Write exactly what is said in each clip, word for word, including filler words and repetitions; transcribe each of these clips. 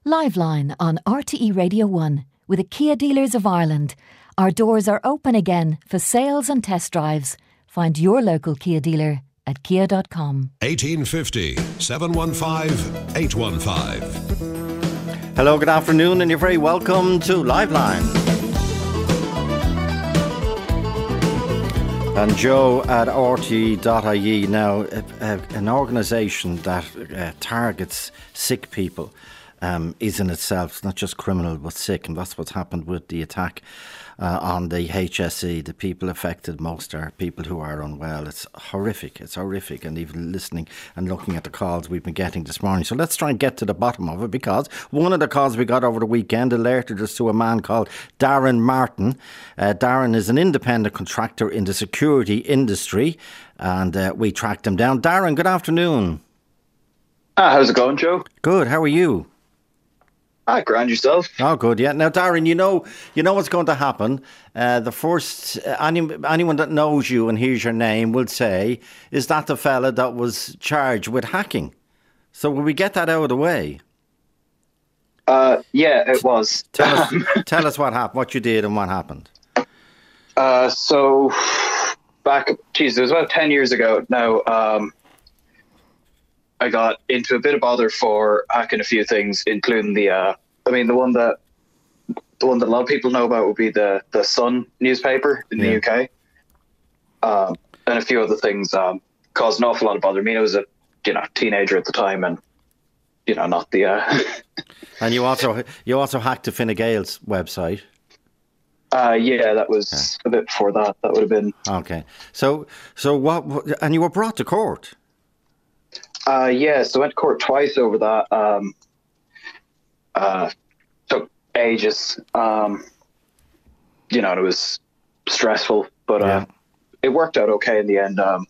Liveline on R T E Radio one with the Kia Dealers of Ireland. Our doors are open again for sales and test drives. Find your local Kia dealer at kia dot com. eighteen fifty, seven one five, eight one five. Hello, good afternoon, and you're very welcome to Liveline. And Joe at R T E dot I E now, uh, uh, an organisation that uh, targets sick people um, is in itself not just criminal but sick, and that's what's happened with the attack uh, on the H S E. The people affected most are people who are unwell. It's horrific, it's horrific, and even listening and looking at the calls we've been getting this morning. So let's try and get to the bottom of it, because one of the calls we got over the weekend alerted us to a man called Darren Martin. Uh, Darren is an independent contractor in the security industry, and uh, we tracked him down. Darren, good afternoon. Ah, how's it going, Joe? Good, how are you? Ah, grand yourself. Oh, good, yeah. Now, Darren, you know you know what's going to happen. Uh, the first, uh, any, anyone that knows you and hears your name will say, is that the fella that was charged with hacking? So will we get that out of the way? Uh, yeah, it was. Tell us, tell us what happened, what you did and what happened. Uh, so, back, geez, it was about ten years ago now. Um, I got into a bit of bother for hacking a few things, including the, uh, I mean, the one that the one that a lot of people know about would be the, the Sun newspaper in yeah. the U K. Um, and a few other things um, caused an awful lot of bother. I mean, I was a you know teenager at the time, and you know, not the. Uh... and you also you also hacked the Fine Gael's website. Uh, yeah, that was yeah. a bit before that. That would have been okay. So so what? And you were brought to court. Uh, yeah, so I went to court twice over that. Um, uh, took ages. Um, you know, and it was stressful, but uh, yeah. it worked out okay in the end. Um,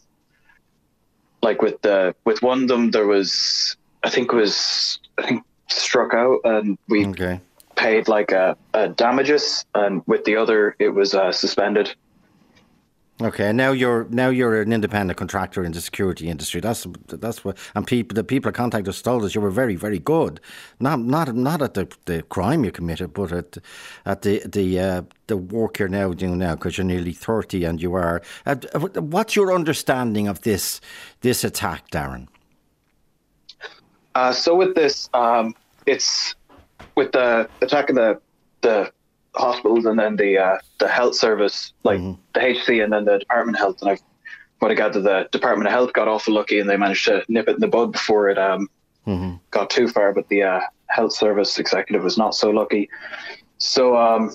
like with the with one of them, there was I think it was I think struck out, and we okay. paid like a, a damages, and with the other, it was uh, suspended. Okay, now you're now you're an independent contractor in the security industry. That's that's what, and people the people that contacted us told us you were very very good. Not not not at the, the crime you committed, but at at the the uh, the work you're now doing now, because you're nearly thirty and you are. Uh, what's your understanding of this this attack, Darren? Uh, so with this, um, it's with the attack of the the. hospitals and then the uh, the health service, like mm-hmm. the H C and then the Department of Health. And I've what I gathered, the Department of Health got awful lucky and they managed to nip it in the bud before it um, mm-hmm. got too far. But the uh, health service executive was not so lucky. So um,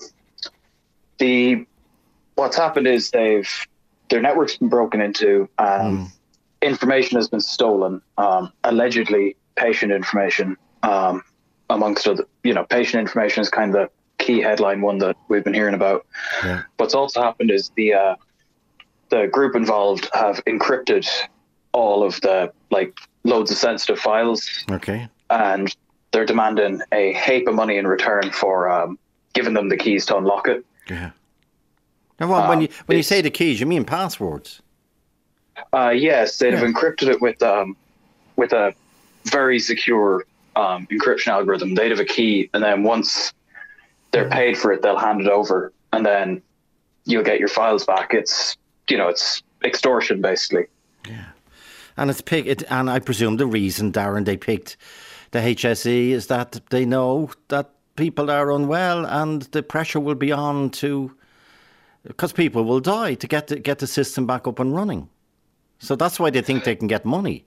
the what's happened is they've their network's been broken into. Um, mm. Information has been stolen, um, allegedly patient information. Um, amongst other, you know, patient information is kind of the key headline one that we've been hearing about. Yeah. What's also happened is the uh, the group involved have encrypted all of the like loads of sensitive files. Okay. And they're demanding a heap of money in return for um, giving them the keys to unlock it. Yeah. Now, well, um, when you when you say the keys, you mean passwords? Uh, yes, they've yeah. encrypted it with um with a very secure um, encryption algorithm. They'd have a key, and then once they're paid for it, they'll hand it over, and then you'll get your files back. It's, you know, it's extortion, basically. Yeah. And it's pick it, and I presume the reason, Darren, they picked the H S E is that they know that people are unwell and the pressure will be on to, because people will die, to get the, get the system back up and running. So that's why they think they can get money.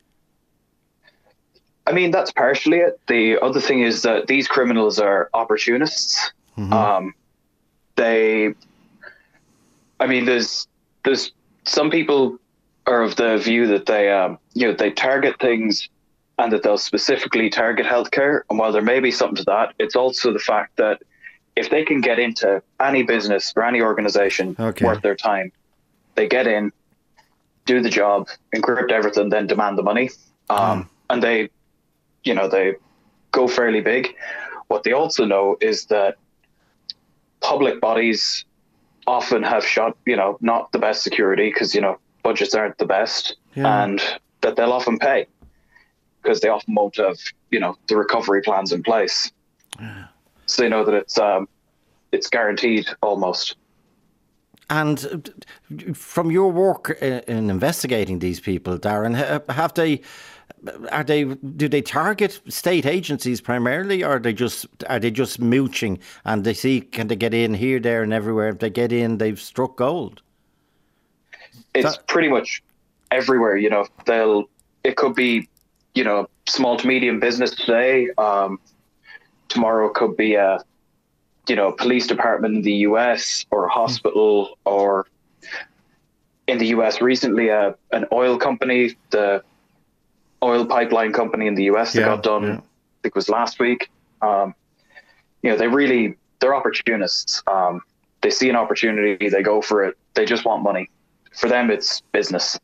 I mean, that's partially it. The other thing is that these criminals are opportunists. Mm-hmm. Um, they, I mean, there's there's some people are of the view that they, um, you know, they target things and that they'll specifically target healthcare. And while there may be something to that, it's also the fact that if they can get into any business or any organization okay. worth their time, they get in, do the job, encrypt everything, then demand the money. Um, mm. And they, you know, they go fairly big. What they also know is that public bodies often have shot, you know, not the best security because, you know, budgets aren't the best, yeah. and that they'll often pay because they often won't have, you know, the recovery plans in place. Yeah. So they know that it's um, it's guaranteed almost. And from your work in investigating these people, Darren, have they, are they, do they target state agencies primarily, or are they just, are they just mooching and they see, can they get in here, there and everywhere? If they get in, they've struck gold. It's that- pretty much everywhere, you know. They'll, it could be, you know, small to medium business today. Um, tomorrow it could be a, you know, police department in the U S or a hospital, or in the U S recently, uh, an oil company, the oil pipeline company in the U S that Yeah, got done, yeah. I think it was last week. Um, you know, they really, they're opportunists. Um, they see an opportunity, they go for it. They just want money. For them, it's business.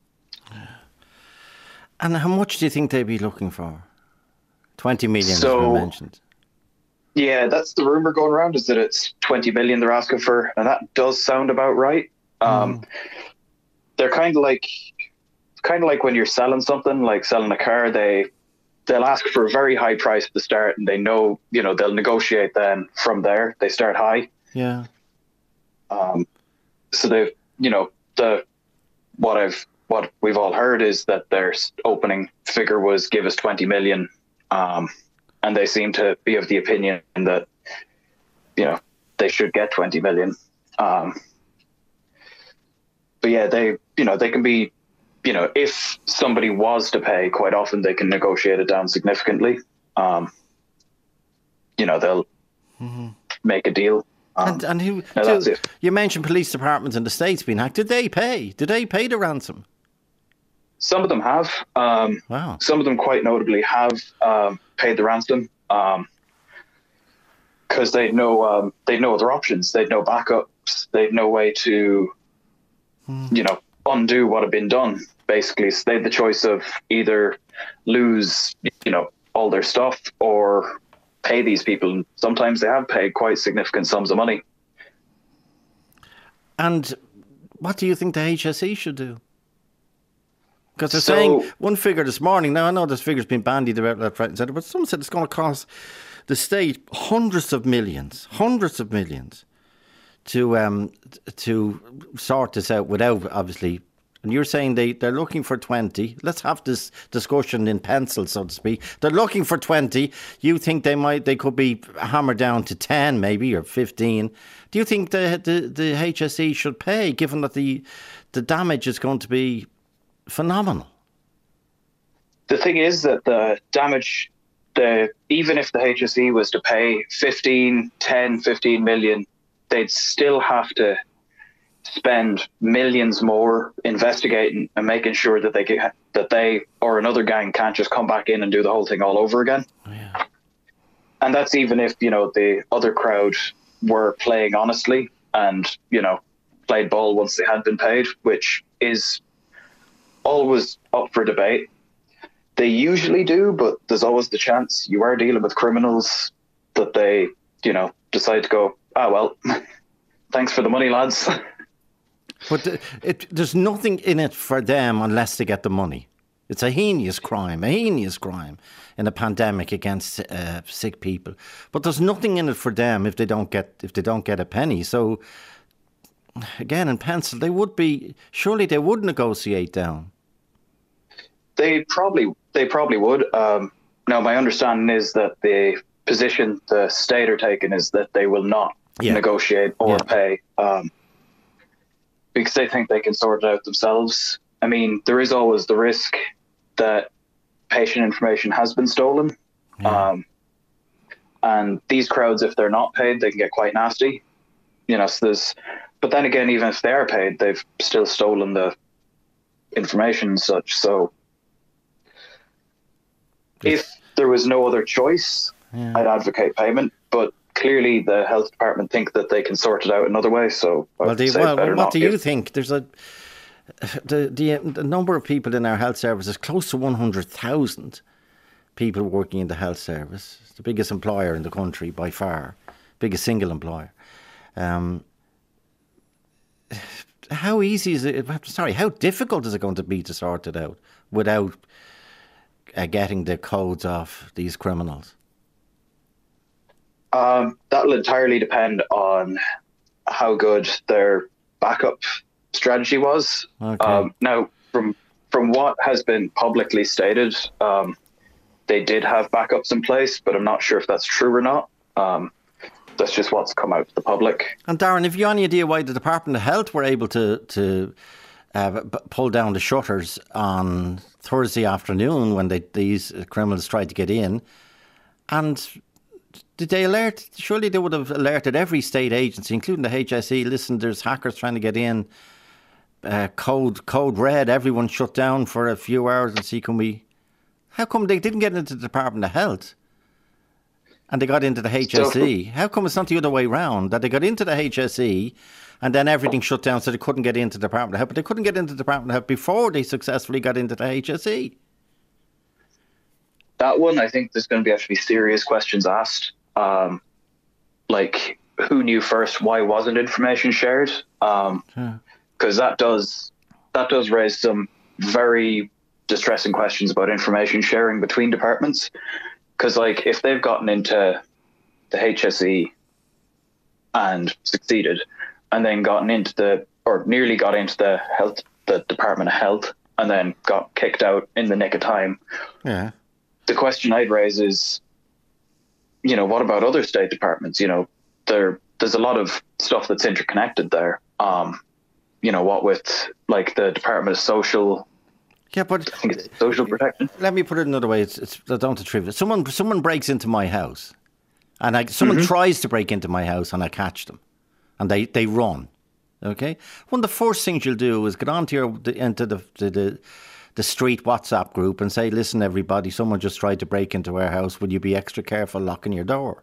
And how much do you think they'd be looking for? twenty million So- has been mentioned. Yeah, that's the rumor going around, is that it's twenty million they're asking for, and that does sound about right. Um, They're kind of like, kind of like when you're selling something, like selling a car. They they'll ask for a very high price at the start, and they know, you know, they'll negotiate. Then from there, they start high. Yeah. Um, so they, you know, the what I've what we've all heard is that their opening figure was give us twenty million. Um, And they seem to be of the opinion that, you know, they should get twenty million. Um, but yeah, they, you know, they can be, you know, if somebody was to pay, quite often they can negotiate it down significantly. Um, you know, they'll mm-hmm. make a deal. Um, and and who? no, so that's it. You mentioned police departments in the States being hacked. Did they pay? Did they pay the ransom? Some of them have. Um, Wow. Some of them quite notably have um, paid the ransom because um, they'd no um, they'd no other options. They'd no backups. They'd no way to, hmm. you know, undo what had been done. Basically, so they had the choice of either lose, you know, all their stuff or pay these people. Sometimes they have paid quite significant sums of money. And what do you think the H S E should do? Because they're So, saying one figure this morning. Now I know this figure's been bandied about left, right, and centre, but some said it's going to cost the state hundreds of millions, hundreds of millions, to um to sort this out without obviously. And you're saying they they're looking for twenty. Let's have this discussion in pencil, so to speak. They're looking for twenty. You think they might they could be hammered down to ten, maybe, or fifteen. Do you think the the, the H S E should pay, given that the the damage is going to be phenomenal? The thing is that the damage, the even if the H S E was to pay fifteen, ten, fifteen million, they'd still have to spend millions more investigating and making sure that they get, that they or another gang can't just come back in and do the whole thing all over again. Yeah. And that's even if, you know, the other crowd were playing honestly and, you know, played ball once they had been paid, which is always up for debate. They usually do, but there's always the chance you are dealing with criminals that they, you know, decide to go, ah, well, thanks for the money, lads. But the, it, there's nothing in it for them unless they get the money. It's a heinous crime, a heinous crime in a pandemic against uh, sick people. But there's nothing in it for them if they don't get if they don't get a penny. So again, in pencil, they would be surely they would negotiate down. They probably they probably would. Um, now, my understanding is that the position the state are taking is that they will not Yeah. negotiate or Yeah. pay. Um, because they think they can sort it out themselves. I mean, there is always the risk that patient information has been stolen. Yeah. Um, and these crowds, if they're not paid, they can get quite nasty. You know, so there's, but then again, even if they are paid, they've still stolen the information and such. So if there was no other choice, Yeah. I'd advocate payment. But clearly the health department think that they can sort it out another way. So I Well, would they, say well better what not do you give. think? There's a the, the the number of people in our health service is close to one hundred thousand people working in the health service. It's the biggest employer in the country by far, biggest single employer. Um, how easy is it? Sorry, how difficult is it going to be to sort it out without uh, getting the codes off these criminals? Um, that'll entirely depend on how good their backup strategy was. Okay. Um, now, from from what has been publicly stated, um, they did have backups in place, but I'm not sure if that's true or not. Um, that's just what's come out to the public. And Darren, have you any idea why the Department of Health were able to to uh, b- pull down the shutters on Thursday afternoon when they, these criminals tried to get in? And did they alert? Surely they would have alerted every state agency, including the H S E. Listen, there's hackers trying to get in. Uh, code code red. Everyone shut down for a few hours and see can we. How come they didn't get into the Department of Health? And they got into the H S E. How come it's not the other way round? That they got into the H S E and then everything shut down so they couldn't get into the Department of Health. But they couldn't get into the Department of Health before they successfully got into the H S E. That one, I think there's going to be actually serious questions asked. Um, like, who knew first? Why wasn't information shared? Um, Yeah. Because that does that does raise some very distressing questions about information sharing between departments. Because, like, if they've gotten into the H S E and succeeded, and then gotten into the, or nearly got into the health, the Department of Health, and then got kicked out in the nick of time, Yeah. the question I'd raise is, you know, what about other state departments? You know, there there's a lot of stuff that's interconnected there. Um, you know, what with like the Department of Social. Yeah, but I think it's social protection. let me put it another way. It's, it's I don't want to trivial. Someone someone breaks into my house, and I, someone Mm-hmm. tries to break into my house, and I catch them, and they, they run. Okay, one of the first things you'll do is get onto your into the the, the the street WhatsApp group and say, "Listen, everybody, someone just tried to break into our house. Will you be extra careful locking your door?"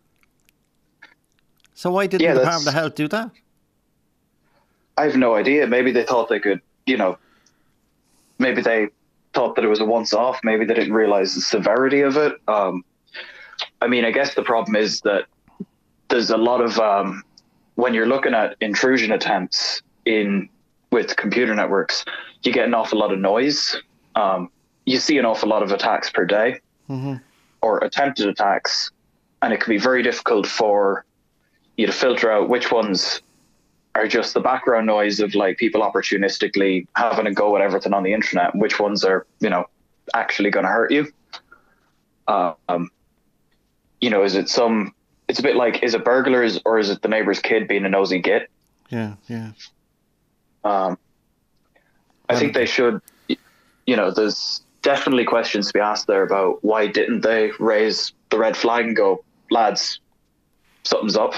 So why didn't Yeah, the that's- Department of Health do that? I have no idea. Maybe they thought they could, you know, maybe they thought that it was a once-off. Maybe they didn't realize the severity of it. Um, I mean, I guess the problem is that there's a lot of, um, when you're looking at intrusion attempts in with computer networks, you get an awful lot of noise. Um, you see an awful lot of attacks per day, Mm-hmm. or attempted attacks, and it can be very difficult for you to filter out which ones are just the background noise of like people opportunistically having a go at everything on the internet, and which ones are, you know, actually going to hurt you. Um, you know, is it some, it's a bit like, is it burglars or is it the neighbor's kid being a nosy git? Yeah, yeah. Um, I think they should, you know, there's definitely questions to be asked there about why didn't they raise the red flag and go, lads, something's up.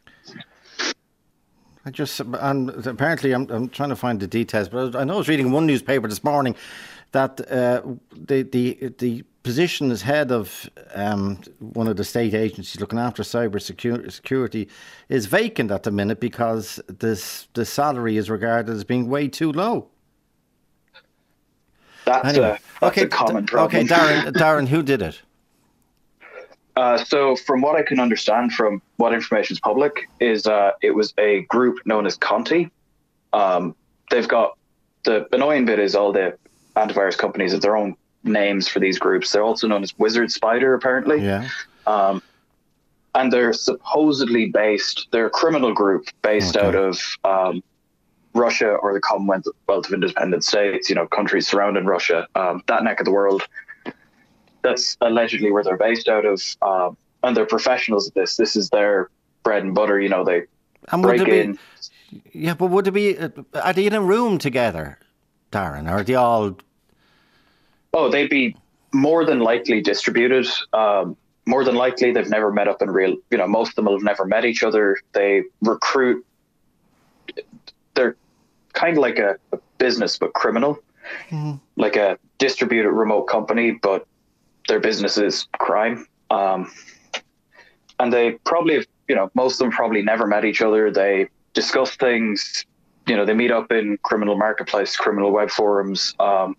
I just, and apparently I'm, I'm trying to find the details, but I know I was reading one newspaper this morning that uh, the, the the position as head of um, one of the state agencies looking after cyber secu- security is vacant at the minute because this the salary is regarded as being way too low. That's, Anyway, a, that's okay, a common d- problem. okay, Darren, Darren, who did it? Uh, so from what I can understand from what information is public is uh, it was a group known as Conti. Um, they've got, the annoying bit is all the antivirus companies have their own names for these groups. They're also known as Wizard Spider, apparently. Yeah. Um, and they're supposedly based, they're a criminal group based Okay. out of um, Russia or the Commonwealth of Independent States, you know, countries surrounding Russia, um, that neck of the world. That's allegedly where they're based out of, um, and they're professionals at this. This is their bread and butter. You know, they And would break there in. be, yeah, but would it be, uh, are they in a room together, Darren, or are they all... Oh, they'd be more than likely distributed. Um, more than likely, they've never met up in real. You know, most of them will have never met each other. They recruit. They're kind of like a, a business, but criminal, Mm-hmm. like a distributed remote company, but their business is crime. Um, and they probably, you know, most of them probably never met each other. They discuss things, you know, they meet up in criminal marketplace, criminal web forums, um,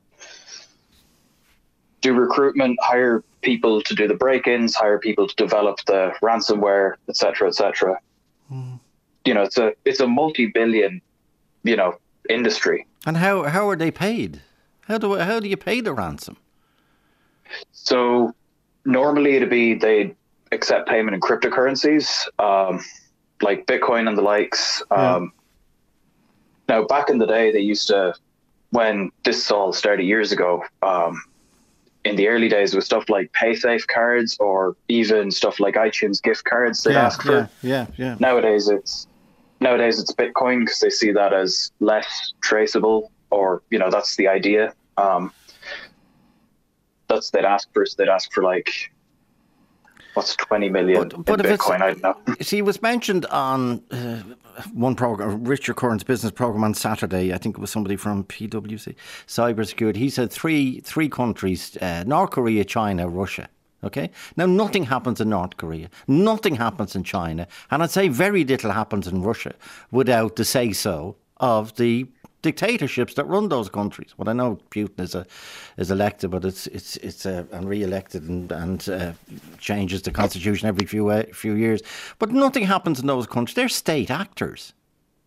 do recruitment, hire people to do the break-ins, hire people to develop the ransomware, et cetera, et cetera. Mm. You know, it's a, it's a multi-billion, you know, industry. And how, how are they paid? How do how do you pay the ransom? So normally it'd be they accept payment in cryptocurrencies, um, like Bitcoin and the likes. Um, yeah. Now, back in the day, they used to, when this all started years ago, um, in the early days, with stuff like PaySafe cards or even stuff like iTunes gift cards, they'd yeah, ask for. Yeah, yeah, yeah. Nowadays, it's nowadays it's Bitcoin because they see that as less traceable, or you know, that's the idea. Um, that's they'd ask for. They'd ask for like. What's twenty million but, but in Bitcoin? I don't know. See, it was mentioned on uh, one program, Richard Curran's business program on Saturday. I think it was somebody from P W C, Cybersecurity. He said three three countries, uh, North Korea, China, Russia. Okay? Now, nothing happens in North Korea. Nothing happens in China. And I'd say very little happens in Russia without the say-so of the dictatorships that run those countries. Well, I know Putin is a is elected, but it's it's it's uh, and re-elected and and uh, changes the constitution every few uh, few years. But nothing happens in those countries. They're state actors.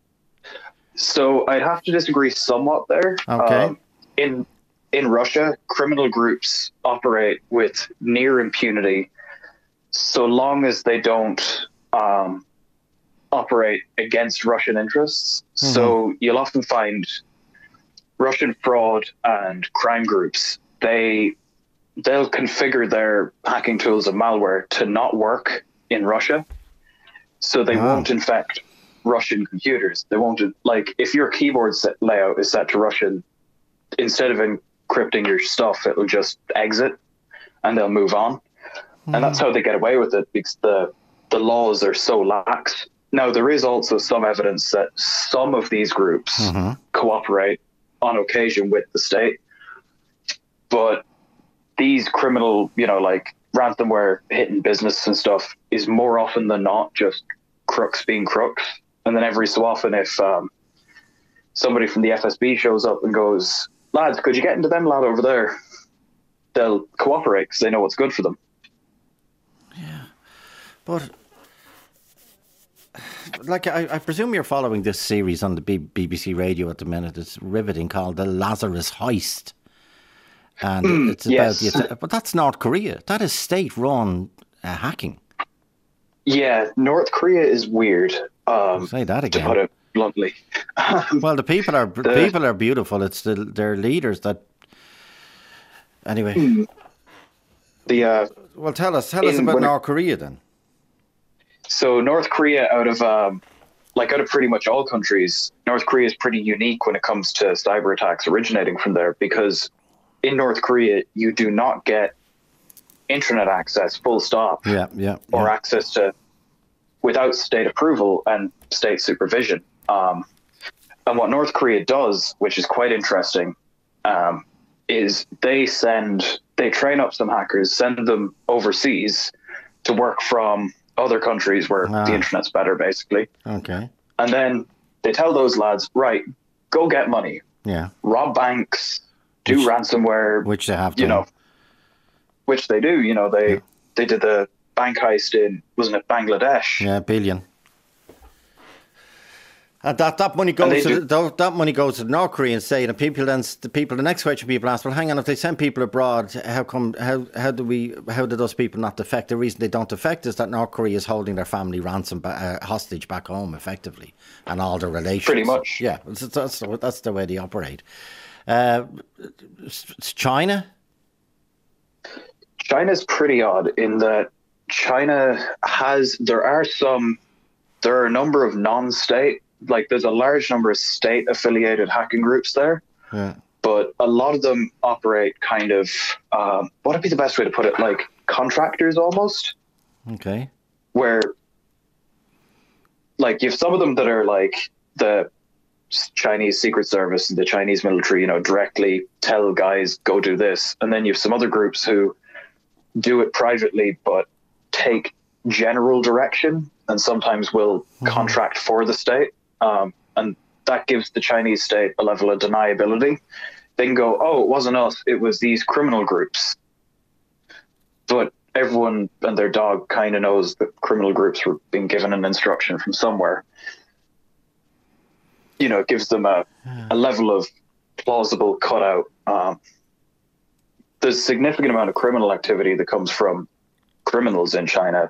So I'd have to disagree somewhat there. Okay. Um, in in Russia, criminal groups operate with near impunity, so long as they don't. Um, operate against Russian interests. Mm-hmm. So you'll often find Russian fraud and crime groups, they, they'll configure their hacking tools and malware to not work in Russia. So they wow. won't infect Russian computers. They won't, like, if your keyboard set layout is set to Russian, instead of encrypting your stuff, it'll just exit and they'll move on. Mm-hmm. And that's how they get away with it, because the, the laws are so lax. Now, there is also some evidence that some of these groups mm-hmm. cooperate on occasion with the state. But these criminal, you know, like ransomware hitting business and stuff is more often than not just crooks being crooks. And then every so often, if um, somebody from the F S B shows up and goes, lads, could you get into them lad over there? They'll cooperate because they know what's good for them. Yeah. But... Like, I, I presume you're following this series on the B B C Radio at the minute. It's riveting, called The Lazarus Heist. And mm, it's about yes. the... But that's North Korea. That is state-run uh, hacking. Yeah, North Korea is weird. Um, say that again. To put it bluntly. Well, the people are the, people are beautiful. It's the, their leaders that... Anyway. The uh, Well, tell us, tell us about North Korea then. So North Korea, out of um, like out of pretty much all countries, North Korea is pretty unique when it comes to cyber attacks originating from there, because in North Korea you do not get internet access, full stop, yeah, yeah, or yeah. access to without state approval and state supervision. Um, and what North Korea does, which is quite interesting, um, is they send they train up some hackers, send them overseas to work from other countries where ah. the internet's better, basically. Okay. And then they tell those lads, right, go get money. Yeah. Rob banks, do which, ransomware. Which they have to. You know, which they do. You know, they, yeah. they did the bank heist in, wasn't it Bangladesh? Yeah, billion. And that, that money goes to the, that money goes to the North Korean state, and people then the people the next question people ask, well, hang on, if they send people abroad, how come how how do we how do those people not defect? The reason they don't defect is that North Korea is holding their family ransom uh, hostage back home, effectively, and all their relations. Pretty much, yeah. That's that's, that's the way they operate. Uh, China. China's pretty odd in that China has there are some there are a number of non-state. Like, there's a large number of state-affiliated hacking groups there, yeah. but a lot of them operate kind of, um, what would be the best way to put it, like contractors almost? Okay. Where, like, you have some of them that are like the Chinese Secret Service and the Chinese military, you know, directly tell guys, go do this. And then you have some other groups who do it privately, but take general direction and sometimes will mm-hmm. contract for the state. Um, and that gives the Chinese state a level of deniability. They can go, oh, it wasn't us, it was these criminal groups. But everyone and their dog kind of knows that criminal groups were being given an instruction from somewhere. You know, it gives them a, a level of plausible cutout. Um, there's a significant amount of criminal activity that comes from criminals in China,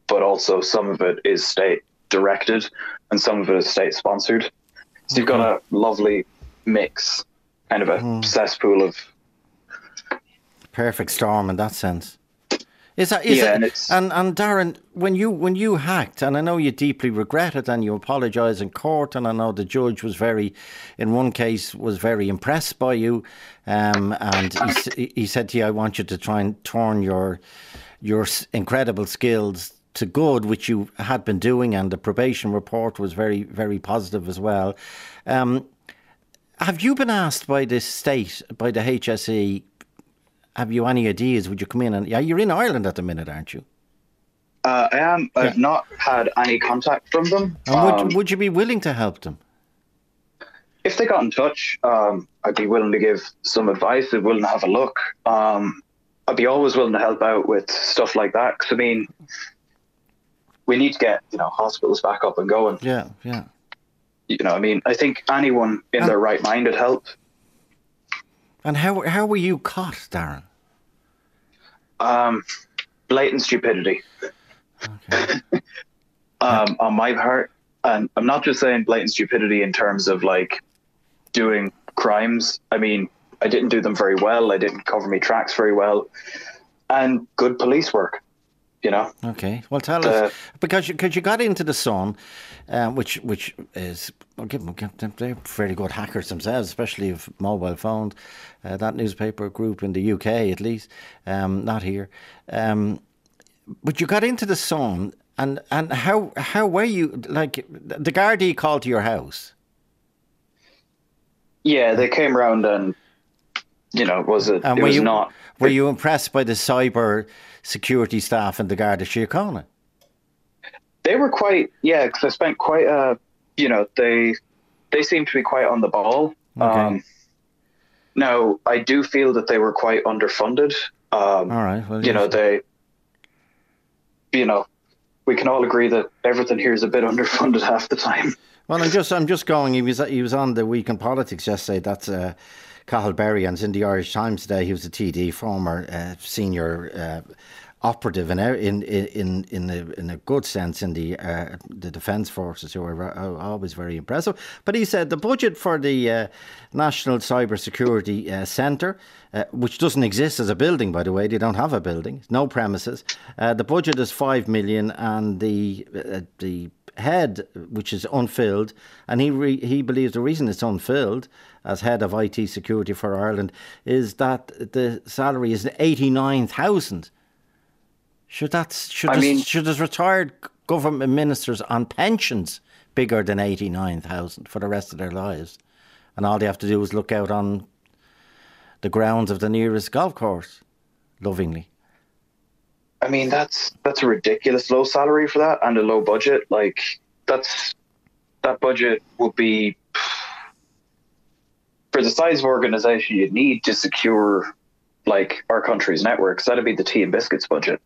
but also some of it is state directed and some of it is state sponsored. So you've got a lovely mix, kind of a mm. cesspool of perfect storm in that sense. Is that is yeah, it, and, it's, and and Darren, when you when you hacked, and I know you deeply regret it, and you apologise in court, and I know the judge was very, in one case, was very impressed by you, um, and he he said to you, "I want you to try and turn your your incredible skills to good," which you had been doing, and the probation report was very very positive as well. Um, have you been asked by the state, by the H S E? Have you any ideas? Would you come in and... Yeah, you're in Ireland at the minute, aren't you? Uh, I am. I've yeah. not had any contact from them. And would, um, would you be willing to help them? If they got in touch, um, I'd be willing to give some advice. I'd be willing to have a look. Um, I'd be always willing to help out with stuff like that. Because, I mean, we need to get, you know, hospitals back up and going. Yeah, yeah. You know, I mean, I think anyone in and, their right mind would help. And how how were you caught, Darren? Um, blatant stupidity. Okay. um, on my part, and I'm not just saying blatant stupidity in terms of like doing crimes. I mean, I didn't do them very well. I didn't cover my tracks very well, and good police work. You know. Okay. Well, tell uh, us because you, because you got into the Sun, um, which which is I'll give them, give them they're fairly good hackers themselves, especially of mobile phones. Uh, that newspaper group in the U K, at least, um, not here. Um, but you got into the Sun, and and how how were you? Like the Gardaí called to your house? Yeah, they came round and you know was it? And it were was you, not. Were you impressed by the cyber security staff in the Garda Síochána? They were quite, yeah, because I spent quite a, you know, they they seemed to be quite on the ball. Okay. Um, now, I do feel that they were quite underfunded. Um, all right. Well, you know, they, you know, we can all agree that everything here is a bit underfunded half the time. Well, I'm just, I'm just going. He was, he was on the Week in Politics yesterday. That's uh, Cathal Berry, and it's in the Irish Times today. He was a T D, former uh, senior uh, operative, in in in in a, in a good sense in the uh, the defence forces, who are always very impressive. But he said the budget for the uh, National Cyber Security uh, Centre, uh, which doesn't exist as a building, by the way, they don't have a building, no premises. Uh, the budget is five million, and the uh, the head, which is unfilled, and he re- he believes the reason it's unfilled as head of I T security for Ireland is that the salary is eighty-nine thousand. Should that should I this, mean, should as retired government ministers on pensions bigger than eighty-nine thousand for the rest of their lives, and all they have to do is look out on the grounds of the nearest golf course, lovingly. I mean, that's that's a ridiculous low salary for that, and a low budget. Like that's that budget would be for the size of organisation you'd need to secure like our country's networks. That'd be the tea and biscuits budget.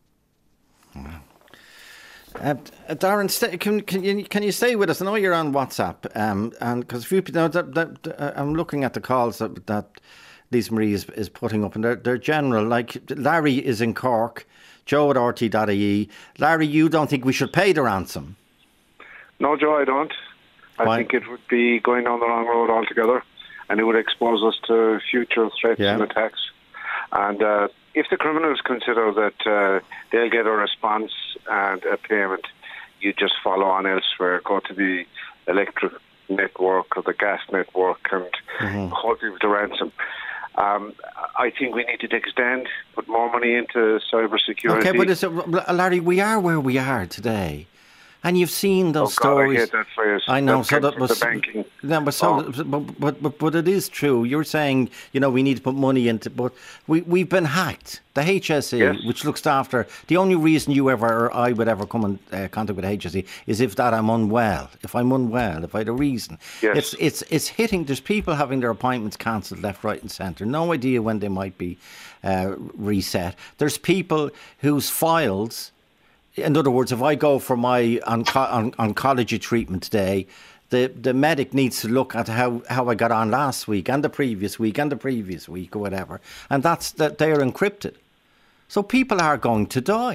Uh, Darren, stay, can can you can you stay with us? I know you're on WhatsApp, um, and because a few people, that, that, that, I'm looking at the calls that, that Lisa Marie is, is putting up, and they're they're general. Like Larry is in Cork, Joe at R T dot I E. Larry, you don't think we should pay the ransom? No, Joe, I don't. I Why? think it would be going down the wrong road altogether, and it would expose us to future threats yeah. and attacks. And uh, if the criminals consider that uh, they'll get a response and a payment, you just follow on elsewhere, go to the electric network or the gas network and mm-hmm. hold people to ransom. Um, I think we need to take a stand, put more money into cyber security. Okay, but it's a, Larry, we are where we are today. And you've seen those oh God, stories. I hate that phrase. I know. That so that was the banking. No, but so, oh. but, but but but it is true. You're saying, you know, we need to put money into, but we we've been hacked. The H S E, yes. which looks after, the only reason you ever or I would ever come in uh, contact with the H S E is if that I'm unwell. If I'm unwell, if I had a reason. Yes. It's it's it's hitting. There's people having their appointments cancelled left, right, and centre. No idea when they might be uh, reset. There's people whose files. In other words, if I go for my onco- on- oncology treatment today, the, the medic needs to look at how, how I got on last week and the previous week and the previous week or whatever. And that's that they are encrypted. So people are going to die.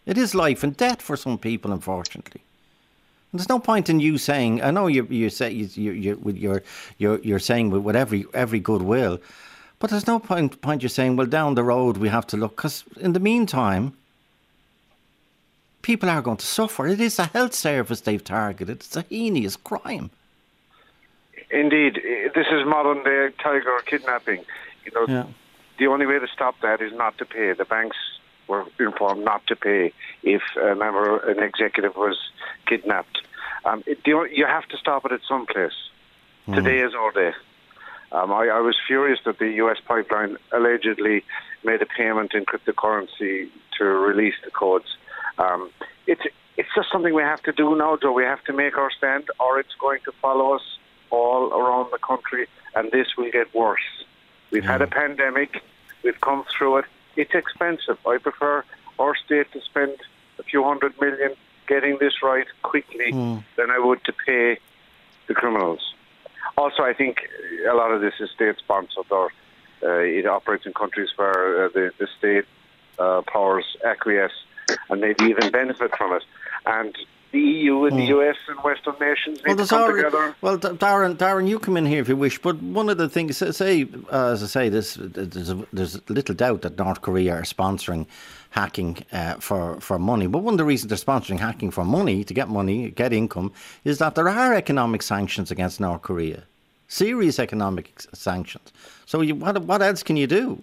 It is life and death for some people, unfortunately. And there's no point in you saying, I know you you say you you you you're you're you're saying with, with every every goodwill, but there's no point point you're saying, well, down the road we have to look, because in the meantime, people are going to suffer. It is a health service they've targeted. It's a heinous crime. Indeed, this is modern day tiger kidnapping. You know, yeah. The only way to stop that is not to pay. The banks were informed not to pay if a member, an executive was kidnapped. Um, it, you have to stop it at some place. Mm. Today is our day. Um, I, I was furious that the U S pipeline allegedly made a payment in cryptocurrency to release the codes. Um, it's it's just something we have to do now, Joe. We have to make our stand, or it's going to follow us all around the country, and this will get worse. We've mm. had a pandemic. We've come through it. It's expensive. I prefer our state to spend a few hundred million getting this right quickly mm. than I would to pay the criminals. Also, I think a lot of this is state-sponsored, or uh, it operates in countries where uh, the, the state uh, powers acquiesce and maybe even benefit from it. And the E U and mm. the U S and Western nations need well, to come already, together. Well, Darren, Darren, you come in here if you wish, but one of the things, say, uh, as I say, this, there's, a, there's little doubt that North Korea are sponsoring hacking uh, for, for money. But one of the reasons they're sponsoring hacking for money, to get money, get income, is that there are economic sanctions against North Korea. Serious economic sanctions. So you, what, what else can you do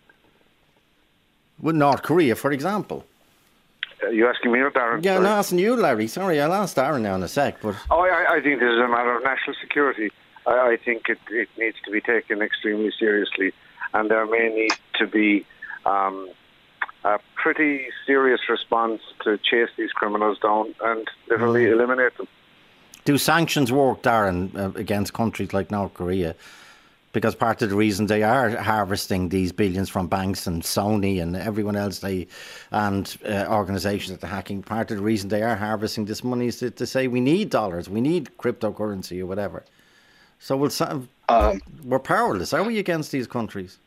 with North Korea, for example? Are you asking me or Darren? Yeah, I'm asking you, Larry. Sorry, I'll ask Darren now in a sec. But oh, I, I think this is a matter of national security. I, I think it, it needs to be taken extremely seriously, and there may need to be um, a pretty serious response to chase these criminals down and literally mm. eliminate them. Do sanctions work, Darren, uh, against countries like North Korea? Because part of the reason they are harvesting these billions from banks and Sony and everyone else, they and uh, organisations that are hacking, part of the reason they are harvesting this money is to, to say we need dollars, we need cryptocurrency or whatever. So we'll, um, we're powerless, are we, against these countries?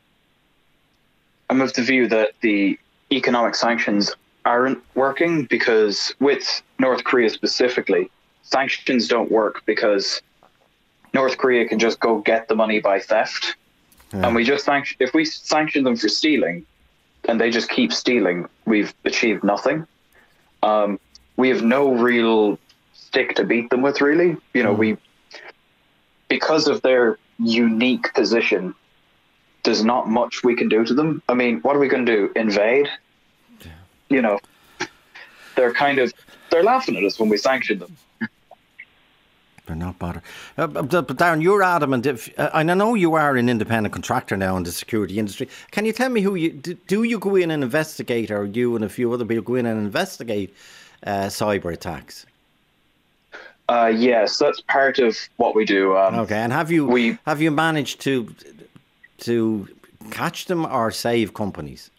I'm of the view that the economic sanctions aren't working, because with North Korea specifically, sanctions don't work because North Korea can just go get the money by theft. Yeah. And we just sanction, if we sanction them for stealing and they just keep stealing, we've achieved nothing. Um, we have no real stick to beat them with, really. You know, mm. we, because of their unique position, there's not much we can do to them. I mean, what are we going to do? Invade? Yeah. You know, they're kind of, they're laughing at us when we sanction them. They're not bothered. Uh, but Darren, you're adamant. If, uh, and I know you are an independent contractor now in the security industry. Can you tell me who you do, do you go in and investigate, or you and a few other people go in and investigate uh, cyber attacks? Uh, yes, that's part of what we do. Um, okay, and have you we, have you managed to to catch them or save companies?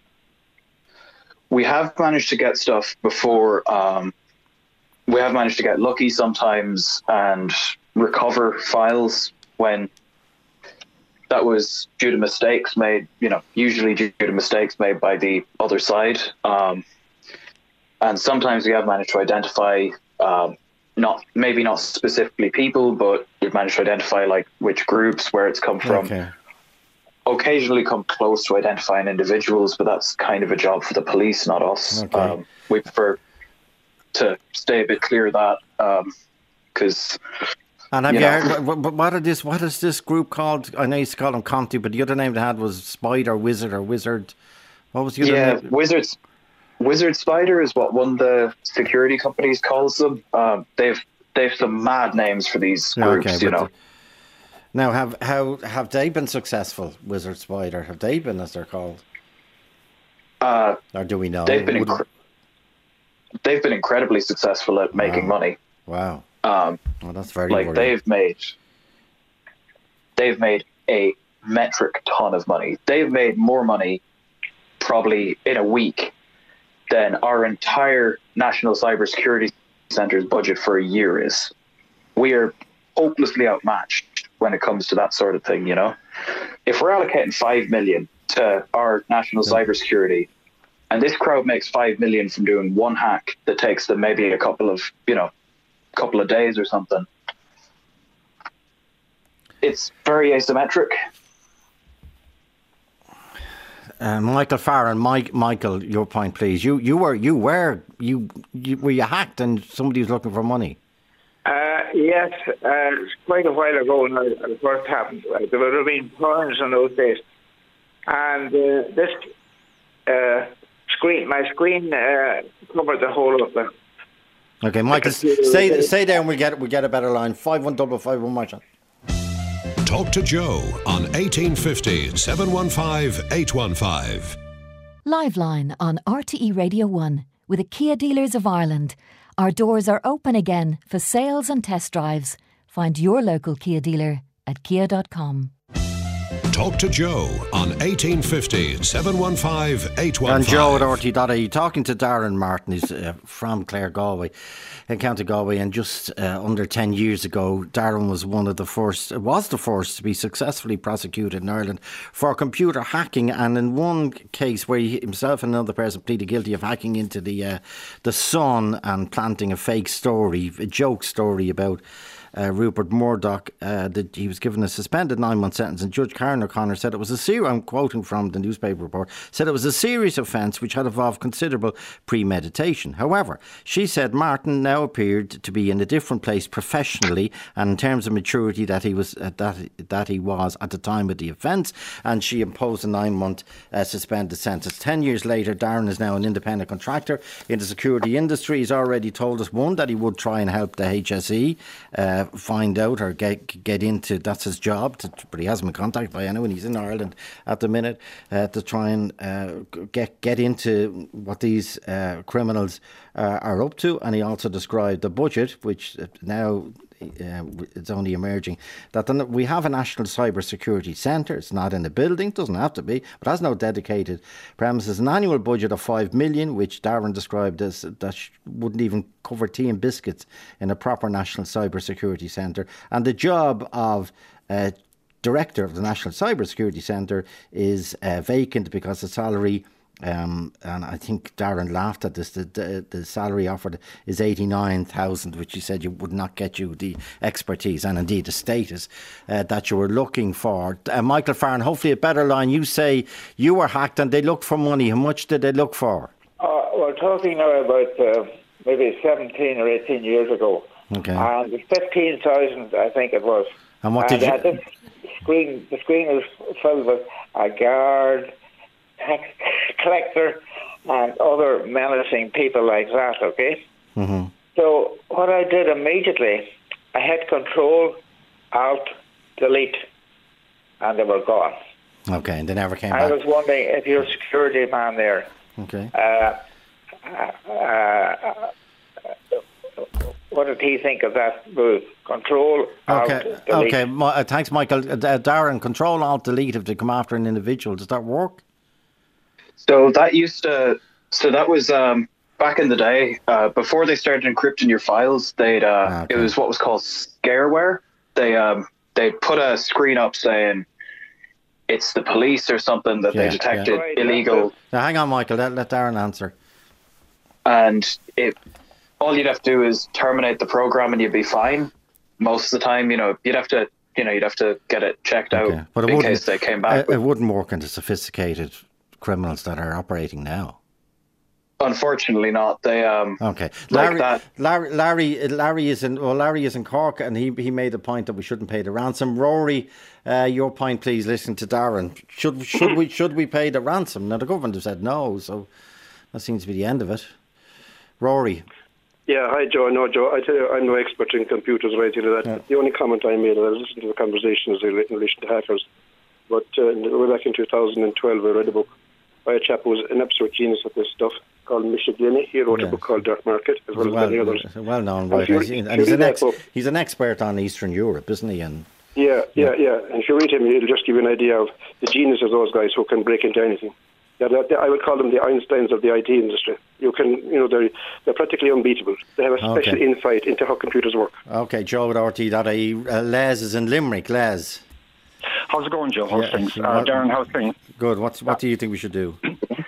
We have managed to get stuff before. Um, We have managed to get lucky sometimes and recover files when that was due to mistakes made, you know, usually due to mistakes made by the other side. Um, and sometimes we have managed to identify, um, not maybe not specifically people, but we've managed to identify like which groups, where it's come from. Okay. Occasionally come close to identifying individuals, but that's kind of a job for the police, not us. Okay. Um, we prefer to stay a bit clear of that, because. Um, and have you, you know, heard, what, what are this? What is this group called? I know you used to call them Conti, but the other name they had was Spider, Wizard, or Wizard. What was the other yeah, name? Yeah, Wizards. Wizard Spider is what one of the security companies calls them. Um, they've they've some mad names for these groups, okay, you know. The, now, have how have they been successful? Wizard Spider, have they been, as they're called? Uh, or do we know? They've been. Incre- They've been incredibly successful at making wow. money. Wow. Um, well, that's very like worrying. they've made, they've made a metric ton of money. They've made more money probably in a week than our entire National Cybersecurity Centre's budget for a year is. We are hopelessly outmatched when it comes to that sort of thing, you know? If we're allocating five million to our national yeah. cybersecurity, And this crowd makes five million from doing one hack that takes them maybe a couple of, you know, couple of days or something. It's very asymmetric. Uh, Michael Farron, Mike, Michael, your point, please. You, you were, you were, you, you were you hacked, and somebody was looking for money. Uh, yes, uh, quite a while ago when it first happened. Uh, there would have been pounds in those days, and uh, this uh, screen, my screen, uh, covered the whole of the. Okay, Michael, stay, stay there, and we get, we get a better line. Five one double five one, Marshall. Talk to Joe on eighteen fifty, seven one five, eight one five. Liveline on R T E Radio one with the Kia Dealers of Ireland. Our doors are open again for sales and test drives. Find your local Kia dealer at kia dot com. Talk to Joe on eighteen fifty, seven one five, eight one five. And Joe at R T E dot I E talking to Darren Martin. He's uh, from Clare Galway, in County Galway, and just uh, under ten years ago, Darren was one of the first, was the first to be successfully prosecuted in Ireland for computer hacking, and in one case where he himself and another person pleaded guilty of hacking into the uh, the Sun and planting a fake story, a joke story about Uh, Rupert Murdoch, uh, that he was given a suspended nine-month sentence, and Judge Karen O'Connor said it was a serious, I'm quoting from the newspaper report, said it was a serious offence which had involved considerable premeditation. However, she said Martin now appeared to be in a different place professionally and in terms of maturity that he was uh, that that he was at the time of the offence, and she imposed a nine-month uh, suspended sentence. Ten years later, Darren is now an independent contractor in the security industry. He's already told us, one, that he would try and help the H S E uh, find out or get get into, that's his job, to, but he hasn't been contacted by anyone. He's in Ireland at the minute uh, to try and uh, get get into what these uh, criminals uh, are up to. And he also described the budget, which now uh, it's only emerging, that the, we have a national cyber security centre. It's not in a building, doesn't have to be, but has no dedicated premises. An annual budget of five million, which Darren described as that sh- wouldn't even cover tea and biscuits in a proper national cyber security centre. And the job of uh, director of the National Cyber Security Centre is uh, vacant because the salary, um, and I think Darren laughed at this, the, the, the salary offered is eighty-nine thousand, which he said you would not get you the expertise and indeed the status uh, that you were looking for. Uh, Michael Farron, hopefully a better line. You say you were hacked and they looked for money. How much did they look for? Uh, we're talking now about uh, maybe seventeen or eighteen years ago. Okay. And fifteen thousand, I think it was. And what did and, you... Uh, this screen, the screen was filled with a guard, tax collector, and other menacing people like that, okay? Mm-hmm. So what I did immediately, I hit Control, Alt, Delete, and they were gone. Okay, and they never came I back. was wondering if you're a security man there. Okay. Uh, uh, uh, what did he think of that move? Control, Alt, Okay, Delete. okay. Ma- uh, thanks, Michael. Uh, uh, Darren, Control, Alt, Delete if they come after an individual. Does that work? So that used to, so that was um, back in the day, uh, before they started encrypting your files, they'd, uh, Ah, okay. it was what was called scareware. They, um, they put a screen up saying it's the police or something that Yeah, they detected yeah. Right, illegal. Now, hang on, Michael. Let, let Darren answer. And it, all you'd have to do is terminate the program and you'd be fine. Most of the time, you know, you'd have to, you know, you'd have to get it checked Okay. out But it in wouldn't- case they came back. It, it wouldn't work on the sophisticated criminals that are operating now. Unfortunately not. They, um, Okay, like Larry, that. Larry, Larry, Larry is in. Well, Larry is in Cork, and he he made the point that we shouldn't pay the ransom. Rory, uh, your point, please. Listen to Darren. Should should we should we pay the ransom? Now the government have said no, so that seems to be the end of it. Rory. Yeah, hi Joe. No, Joe, I tell you, I'm no expert in computers or anything like that. Yeah. The only comment I made, and I listened to the conversations in relation to hackers, but uh, way back in two thousand twelve, I read a book by a chap who was an absolute genius at this stuff called Misha Glenny. He wrote Yeah. a book called Dark Market, as well as Well, many others. well known And writer, if you- and if he's you an read ex, that book- he's an expert on Eastern Europe, isn't he? And Yeah, yeah, yeah. And if you read him, it'll just give you an idea of the genius of those guys who can break into anything. Yeah, they, I would call them the Einsteins of the I T industry. You can, you know, they're they're practically unbeatable. They have a special Okay. insight into how computers work. okay, Joe at R T dot I E. Uh, Les is in Limerick. Les, How's it going, Joe? How's Yeah, things? well- Uh, Darren, how's things? good. What's what do you think we should do? So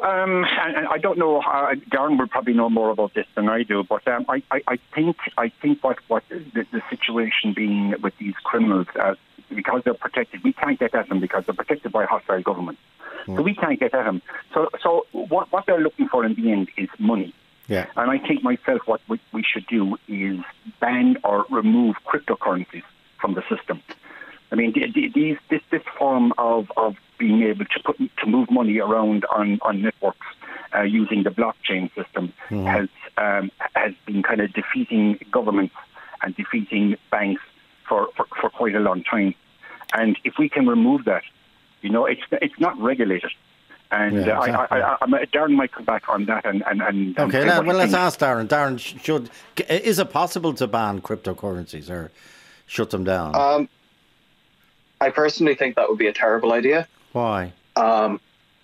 um, and, and I don't know. Uh, Darren will probably know more about this than I do, but um, I, I, I think I think what what the, the situation being with these criminals, uh, because they're protected, we can't get at them because they're protected by a hostile government. Mm. So we can't get at them. So so what what they're looking for in the end is money. Yeah. And I think myself, what we, we should do is ban or remove cryptocurrencies from the system. I mean, these, this this form of, of being able to put to move money around on, on networks uh, using the blockchain system mm. has um, has been kind of defeating governments and defeating banks for, for, for quite a long time. And if we can remove that, you know, it's it's not regulated. And yeah, exactly. uh, I, I, I, Darren might come back on that. And, and, and okay, and now, well, let's think. ask Darren. Darren, should is it possible to ban cryptocurrencies or shut them down? Um, I personally think that would be a terrible idea. Why? Um,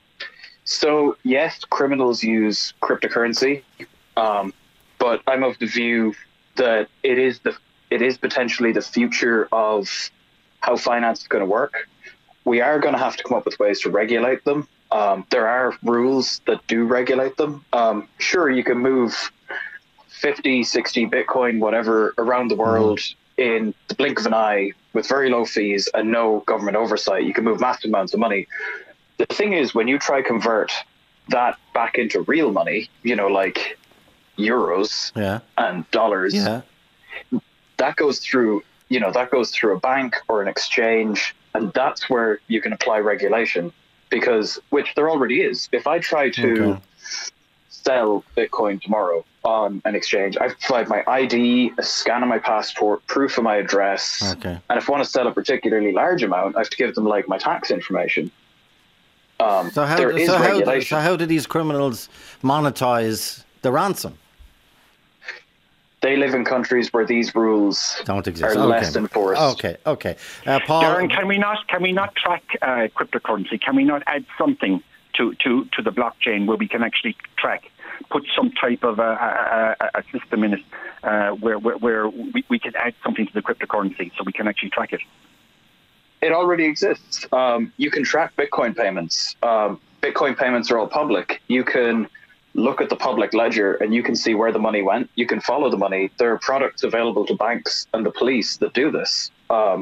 so, yes, criminals use cryptocurrency, um, but I'm of the view that it is the it is potentially the future of how finance is going to work. We are going to have to come up with ways to regulate them. Um, there are rules that do regulate them. Um, sure, you can move fifty, sixty Bitcoin, whatever, around the world mm. in the blink of an eye with very low fees and no government oversight. You can move massive amounts of money. The thing is, when you try convert that back into real money, you know, like euros yeah. and dollars, yeah. that goes through, you know, that goes through a bank or an exchange, and that's where you can apply regulation. Because, which there already is. If I try to okay. sell Bitcoin tomorrow on an exchange, I provide my I D, a scan of my passport, proof of my address. Okay. And if I want to sell a particularly large amount, I have to give them like my tax information. Um, so, how, there is so, regulation. how, so how do these criminals monetize the ransom? They live in countries where these rules don't exist. are okay. less enforced. Okay, okay. Uh, Paul, Darren, can we not can we not track uh, cryptocurrency? Can we not add something to, to, to the blockchain where we can actually track, put some type of a, a, a system in it uh, where where, where we, we can add something to the cryptocurrency so we can actually track it? It already exists. Um, you can track Bitcoin payments. Um, Bitcoin payments are all public. You can look at the public ledger and you can see where the money went. You can follow the money. There are products available to banks and the police that do this. Um,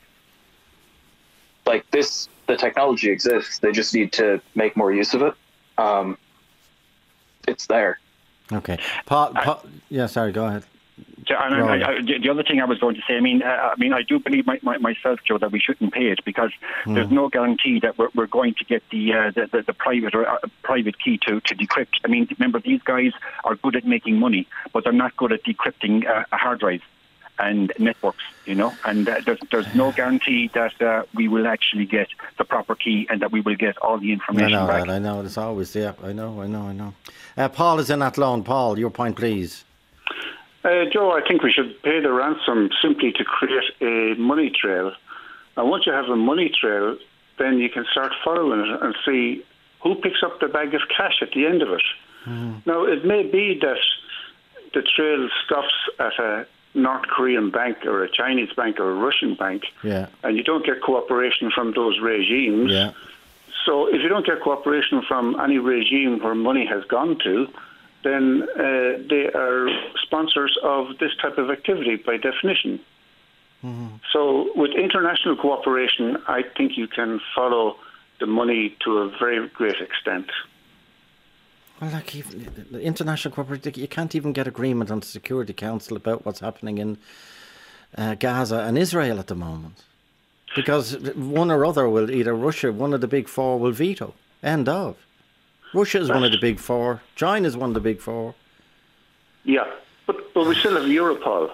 like this, the technology exists. They just need to make more use of it. Um, it's there. Okay. Paul, Paul, yeah, sorry, go ahead. And I, I, the other thing I was going to say, I mean, uh, I mean, I do believe my, my, myself, Joe, that we shouldn't pay it because mm. there's no guarantee that we're, we're going to get the, uh, the, the the private or uh, private key to, to decrypt. I mean, remember, these guys are good at making money, but they're not good at decrypting uh, a hard drive and networks, you know. And uh, there's there's no guarantee that uh, we will actually get the proper key and that we will get all the information I know back. that. I know. It's always yeah. I know. I know. I know. Uh, Paul is in Athlone. Paul, your point, please. Uh, Joe, I think we should pay the ransom simply to create a money trail. And once you have a money trail, then you can start following it and see who picks up the bag of cash at the end of it. Mm. Now, it may be that the trail stops at a North Korean bank or a Chinese bank or a Russian bank, yeah. and you don't get cooperation from those regimes. Yeah. So if you don't get cooperation from any regime where money has gone to, then uh, they are sponsors of this type of activity by definition. Mm-hmm. So with international cooperation, I think you can follow the money to a very great extent. Well, like even the international cooperation, you can't even get agreement on the Security Council about what's happening in uh, Gaza and Israel at the moment. Because one or other will, either Russia, one of the big four, will veto. End of. Russia is one of the big four. China is one of the big four. Yeah, but, but we still have Europol.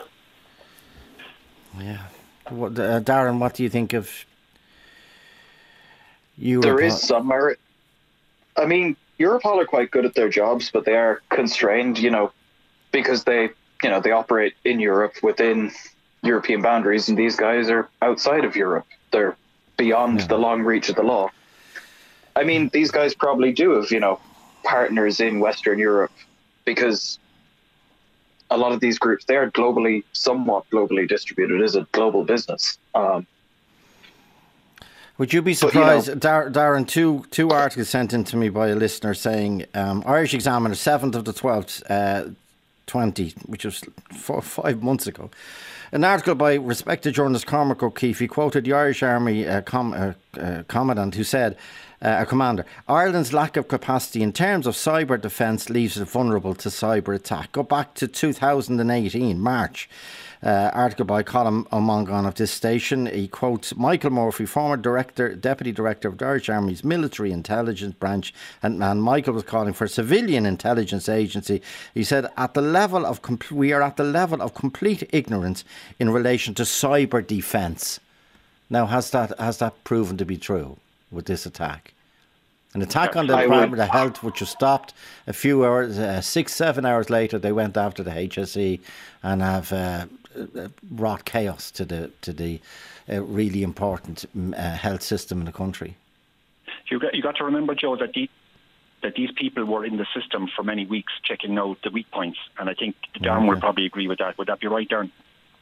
Yeah. What, uh, Darren, what do you think of Europol? There is some merit. I mean, Europol are quite good at their jobs, but they are constrained, you know, because they, you know, they operate in Europe within European boundaries, and these guys are outside of Europe. They're beyond yeah. the long reach of the law. I mean, these guys probably do have, you know, partners in Western Europe because a lot of these groups, they are globally, somewhat globally distributed. It is a global business. Um, Would you be surprised, but, you know, Dar- Darren, two two articles sent in to me by a listener saying um, Irish Examiner, seventh of the twelfth, uh, twenty, which was four, five months ago. An article by respected journalist Cormac O'Keefe. He quoted the Irish Army uh, com- uh, uh, commandant who said, uh, a commander, Ireland's lack of capacity in terms of cyber defence leaves it vulnerable to cyber attack. Go back to two thousand eighteen, March. Uh, article by Colin O'Mongan of this station. He quotes Michael Murphy, former director, deputy director of the Irish Army's military intelligence branch, and, and Michael was calling for a civilian intelligence agency. He said, "At the level of com- we are at the level of complete ignorance in relation to cyber defence." Now, has that has that proven to be true with this attack? An attack on the I Department would. of Health, which was stopped a few hours, uh, six, seven hours later. They went after the H S E and have uh, wrought chaos to the to the uh, really important uh, health system in the country. You got you got to remember, Joe, that the, that these people were in the system for many weeks, checking out the weak points, and I think Darren okay. would probably agree with that. Would that be right, Darren?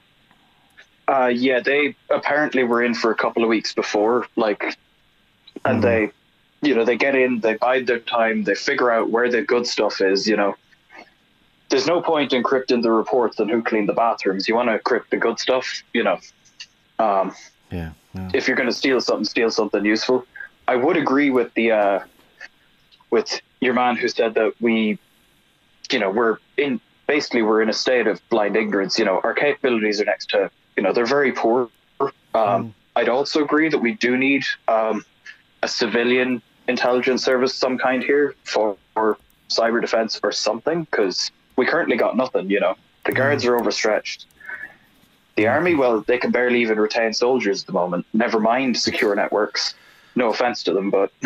Uh, yeah, they apparently were in for a couple of weeks before, like, and mm. they. You know, they get in, they bide their time, they figure out where the good stuff is, you know. There's no point in encrypting the reports on who cleaned the bathrooms. You want to encrypt the good stuff, you know. Um, yeah, yeah. If you're going to steal something, steal something useful. I would agree with the uh, with your man who said that we, you know, we're in, basically we're in a state of blind ignorance. You know, our capabilities are next to, you know, they're very poor. Um, mm. I'd also agree that we do need um, a civilian intelligence service some kind here for, for cyber defense or something, because we currently got nothing. You know, the guards are overstretched. The army, well, they can barely even retain soldiers at the moment, never mind secure networks. No offense to them, but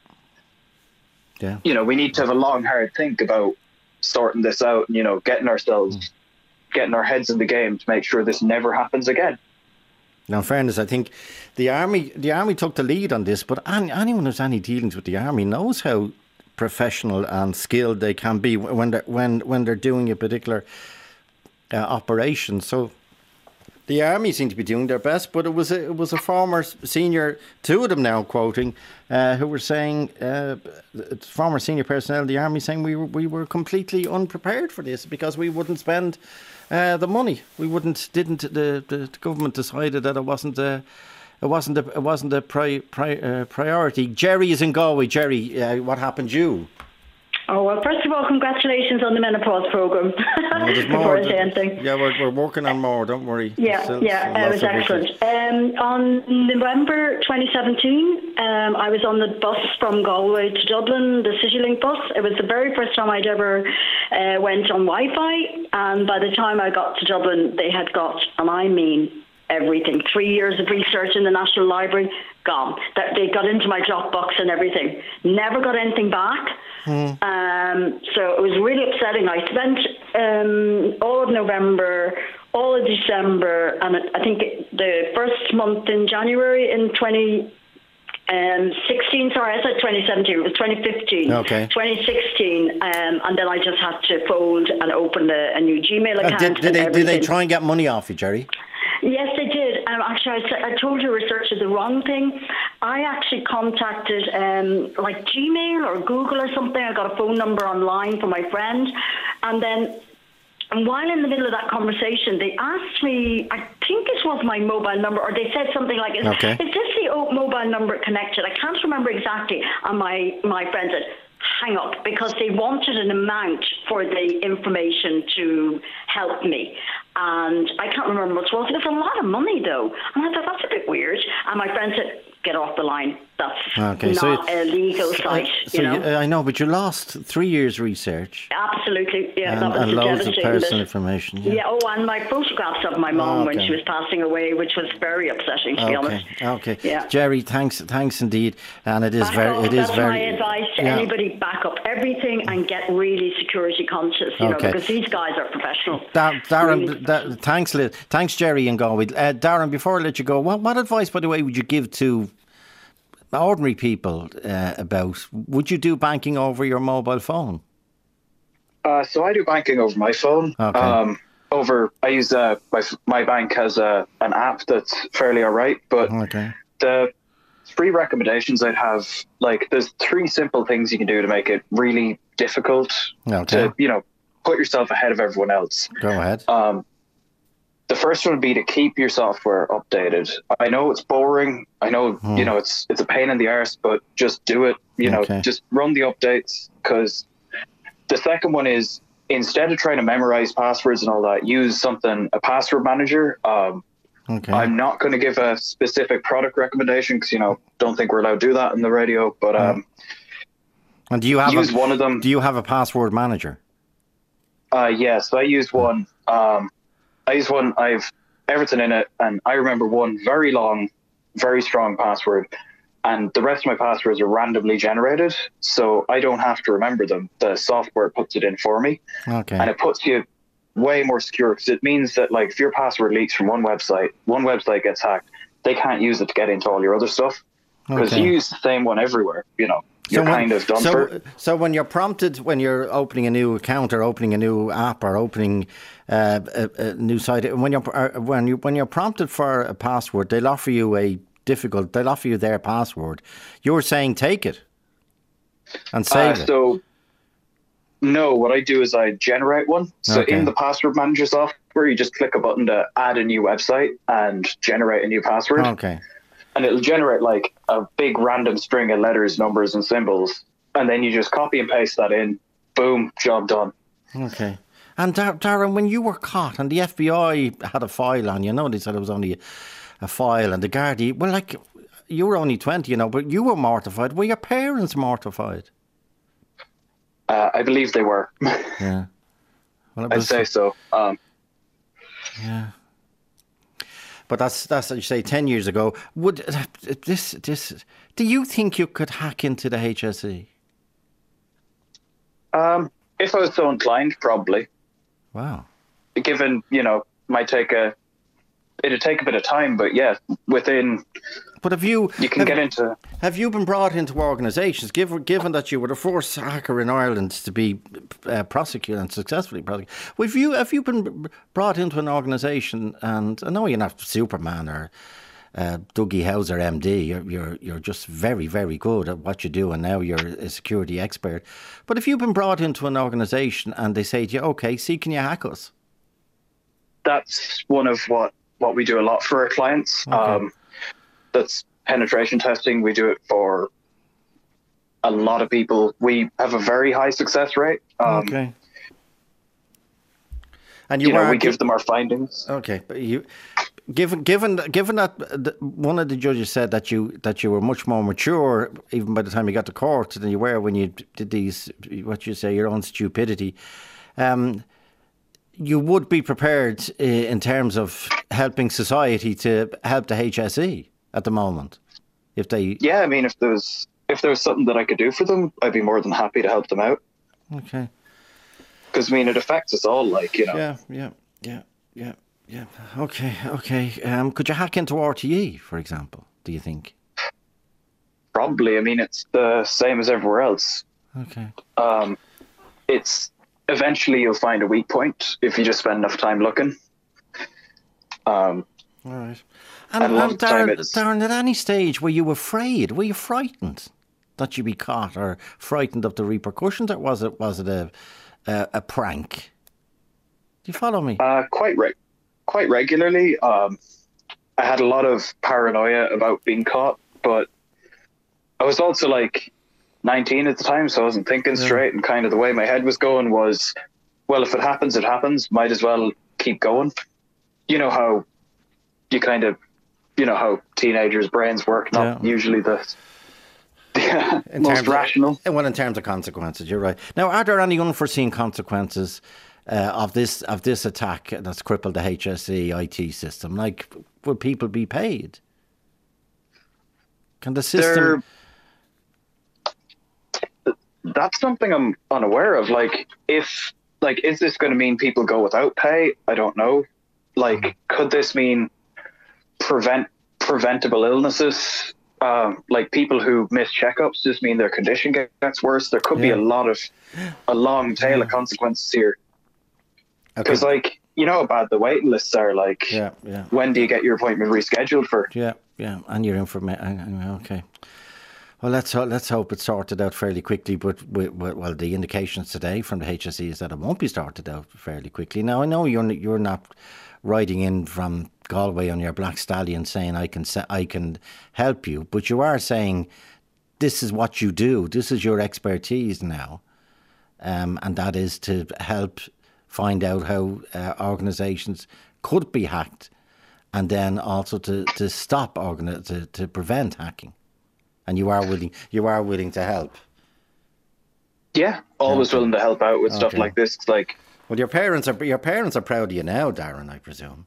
yeah, you know, we need to have a long hard think about sorting this out and, you know, getting ourselves mm. getting our heads in the game to make sure this never happens again. Now, in fairness, I think the army the army took the lead on this, but any, anyone who's any dealings with the army knows how professional and skilled they can be when they're, when, when they're doing a particular uh, operation. So the army seem to be doing their best, but it was a, it was a former senior, two of them now quoting, uh, who were saying, uh, former senior personnel of the army saying we were, we were completely unprepared for this because we wouldn't spend uh, the money. We wouldn't, didn't, the, the government decided that it wasn't a, it wasn't a, it wasn't a pri, pri, uh, priority. Jerry is in Galway. Jerry, uh, what happened to you? Oh, well, first of all, congratulations on the menopause programme. Oh, before I say anything. Yeah, we're, we're working on more, don't worry. Yeah, still, yeah, still it was excellent. Um, on November twenty seventeen, um, I was on the bus from Galway to Dublin, the CityLink bus. It was the very first time I'd ever uh, went on Wi-Fi, and by the time I got to Dublin, they had got, and I mean everything, three years of research in the National Library, gone. That they got into my Dropbox and everything. Never got anything back. Mm. Um, so it was really upsetting. I spent um, all of November, all of December, and I think the first month in January in twenty sixteen, sorry, I said twenty seventeen, it was twenty fifteen, okay. twenty sixteen, um, and then I just had to fold and open a, a new Gmail account. Uh, did, did, they, did they try and get money off you, Jerry? Yes, they did. Um, actually, I, I told your researcher the wrong thing. I actually contacted um, like Gmail or Google or something. I got a phone number online from my friend. And then and while in the middle of that conversation, they asked me, I think it was my mobile number, or they said something like, is, okay. is this the mobile number connected? I can't remember exactly. And my, my friend said, hang up, because they wanted an amount for the information to help me. And I can't remember what it was. It was a lot of money, though. And I thought, that's a bit weird. And my friend said, get off the line. That's okay, not so a legal site. So you know? you, I know, but you lost three years research. Absolutely, yeah. And, that was and loads of personal bit. information. Yeah. yeah, oh, and my photographs of my mum okay. when she was passing away, which was very upsetting, to okay. be honest. Okay, yeah. Jerry, thanks, thanks indeed. And it is back very, up, it is that's very. my advice to yeah. anybody: back up everything and get really security conscious. You okay. know, because these guys are professional. Da- Darren, really da- thanks, Liz. Thanks, Jerry and Galway. Uh, Darren, before I let you go, what, what advice, by the way, would you give to ordinary people uh, about, would you do banking over your mobile phone? Uh, so I do banking over my phone. Okay. Um, over, I use uh, my my bank has a an app that's fairly all right, but okay. the three recommendations I'd have. Like, there's three simple things you can do to make it really difficult okay. to, you know, put yourself ahead of everyone else. Go ahead. Um, the first one would be to keep your software updated. I know it's boring. I know, hmm. you know, it's it's a pain in the arse, but just do it. You know, okay. just run the updates. Because the second one is, instead of trying to memorize passwords and all that, use something, a password manager. Um, okay. I'm not going to give a specific product recommendation because, you know, don't think we're allowed to do that on the radio. But um, and do you have use a, one of them? Do you have a password manager? Uh, yes, I use one. Um, I use one. I've everything in it, and I remember one very long, very strong password. And the rest of my passwords are randomly generated, so I don't have to remember them. The software puts it in for me. Okay. And it puts you way more secure, because it means that, like, if your password leaks from one website, one website gets hacked, they can't use it to get into all your other stuff. Because okay. you use the same one everywhere, you know. You're so when, kind of done so, for. So when you're prompted, when you're opening a new account or opening a new app or opening uh, a, a new site, when you're uh, when you when you're prompted for a password, they'll offer you a difficult. They'll offer you their password. You're saying take it and save uh, it. So no, what I do is I generate one. So okay. in the password manager software, you just click a button to add a new website and generate a new password. Okay. And it'll generate like a big random string of letters, numbers, and symbols. And then you just copy and paste that in. Boom, job done. Okay. And Dar- Darren, when you were caught and the F B I had a file on you, I know they said it was only a, a file, and the Gardaí, well, like, you were only twenty, you know, but you were mortified. Were your parents mortified? Uh, I believe they were. Yeah. Well, I'd say so. Um, yeah. But that's, that's, as you say, ten years ago. Would this, this, do you think you could hack into the H S E? Um, if I was so inclined, probably. Wow. Given, you know, might take a, it'd take a bit of time, but yeah, within. But have you, you can have, get into. Have you been brought into organisations, given, given that you were the first hacker in Ireland to be uh, prosecuted and successfully prosecuted? Have you, have you been brought into an organisation, and I know you're not Superman or uh, Dougie Hauser M D, you're, you're, you're just very, very good at what you do, and now you're a security expert. But if you've been brought into an organisation and they say to you, OK, see, can you hack us? That's one of what, what we do a lot for our clients. Okay. Um, that's penetration testing. We do it for a lot of people. We have a very high success rate. Um, okay. And you, you know, are, we give them our findings. Okay, but you, given given given that the, one of the judges said that you that you were much more mature, even by the time you got to court, than you were when you did these, what you say, your own stupidity. Um, you would be prepared uh, in terms of helping society to help the H S E at the moment, if they. Yeah, I mean, if there's if there's something that I could do for them, I'd be more than happy to help them out. Okay. Because I mean, it affects us all, like, you know. Yeah, yeah, yeah, yeah, yeah. Okay, okay. Um, could you hack into R T E, for example? Do you think? Probably. I mean, it's the same as everywhere else. Okay. Um, it's eventually you'll find a weak point if you just spend enough time looking. Um. All right. And, and, and Darren, Darren, at any stage were you afraid? Were you frightened that you'd be caught, or frightened of the repercussions, or was it was it a a, a prank? Do you follow me? Uh, quite re- quite regularly. Um, I had a lot of paranoia about being caught, but I was also like nineteen at the time, so I wasn't thinking yeah. straight. And kind of the way my head was going was, well, if it happens, it happens. Might as well keep going. You know how you kind of. You know how teenagers' brains work, not yeah. usually the, the most rational. Of, well, in terms of consequences, you're right. Now, are there any unforeseen consequences uh, of this of this attack that's crippled the H S E I T system? Like, will people be paid? Can the system... There, that's something I'm unaware of. Like, if like, is this going to mean people go without pay? I don't know. Like, mm. could this mean prevent preventable illnesses, um, like people who miss checkups just mean their condition gets worse? There could yeah. be a lot of a long tail yeah. of consequences here. Because, okay. like, you know how bad the waiting lists are. Like, yeah, yeah. when do you get your appointment rescheduled for? Yeah, Yeah, and your information. Okay. Well, let's ho- let's hope it's sorted out fairly quickly. But we, we, well, the indications today from the H S E is that it won't be sorted out fairly quickly. Now, I know you're n- you're not riding in from Galway on your black stallion saying I can se- I can help you, but you are saying this is what you do. This is your expertise now, um, and that is to help find out how uh, organisations could be hacked, and then also to to stop organi- to to prevent hacking. And you are willing, you are willing to help. Yeah, always okay. willing to help out with okay. stuff like this. It's like, well, your parents are your parents are proud of you now, Darren, I presume.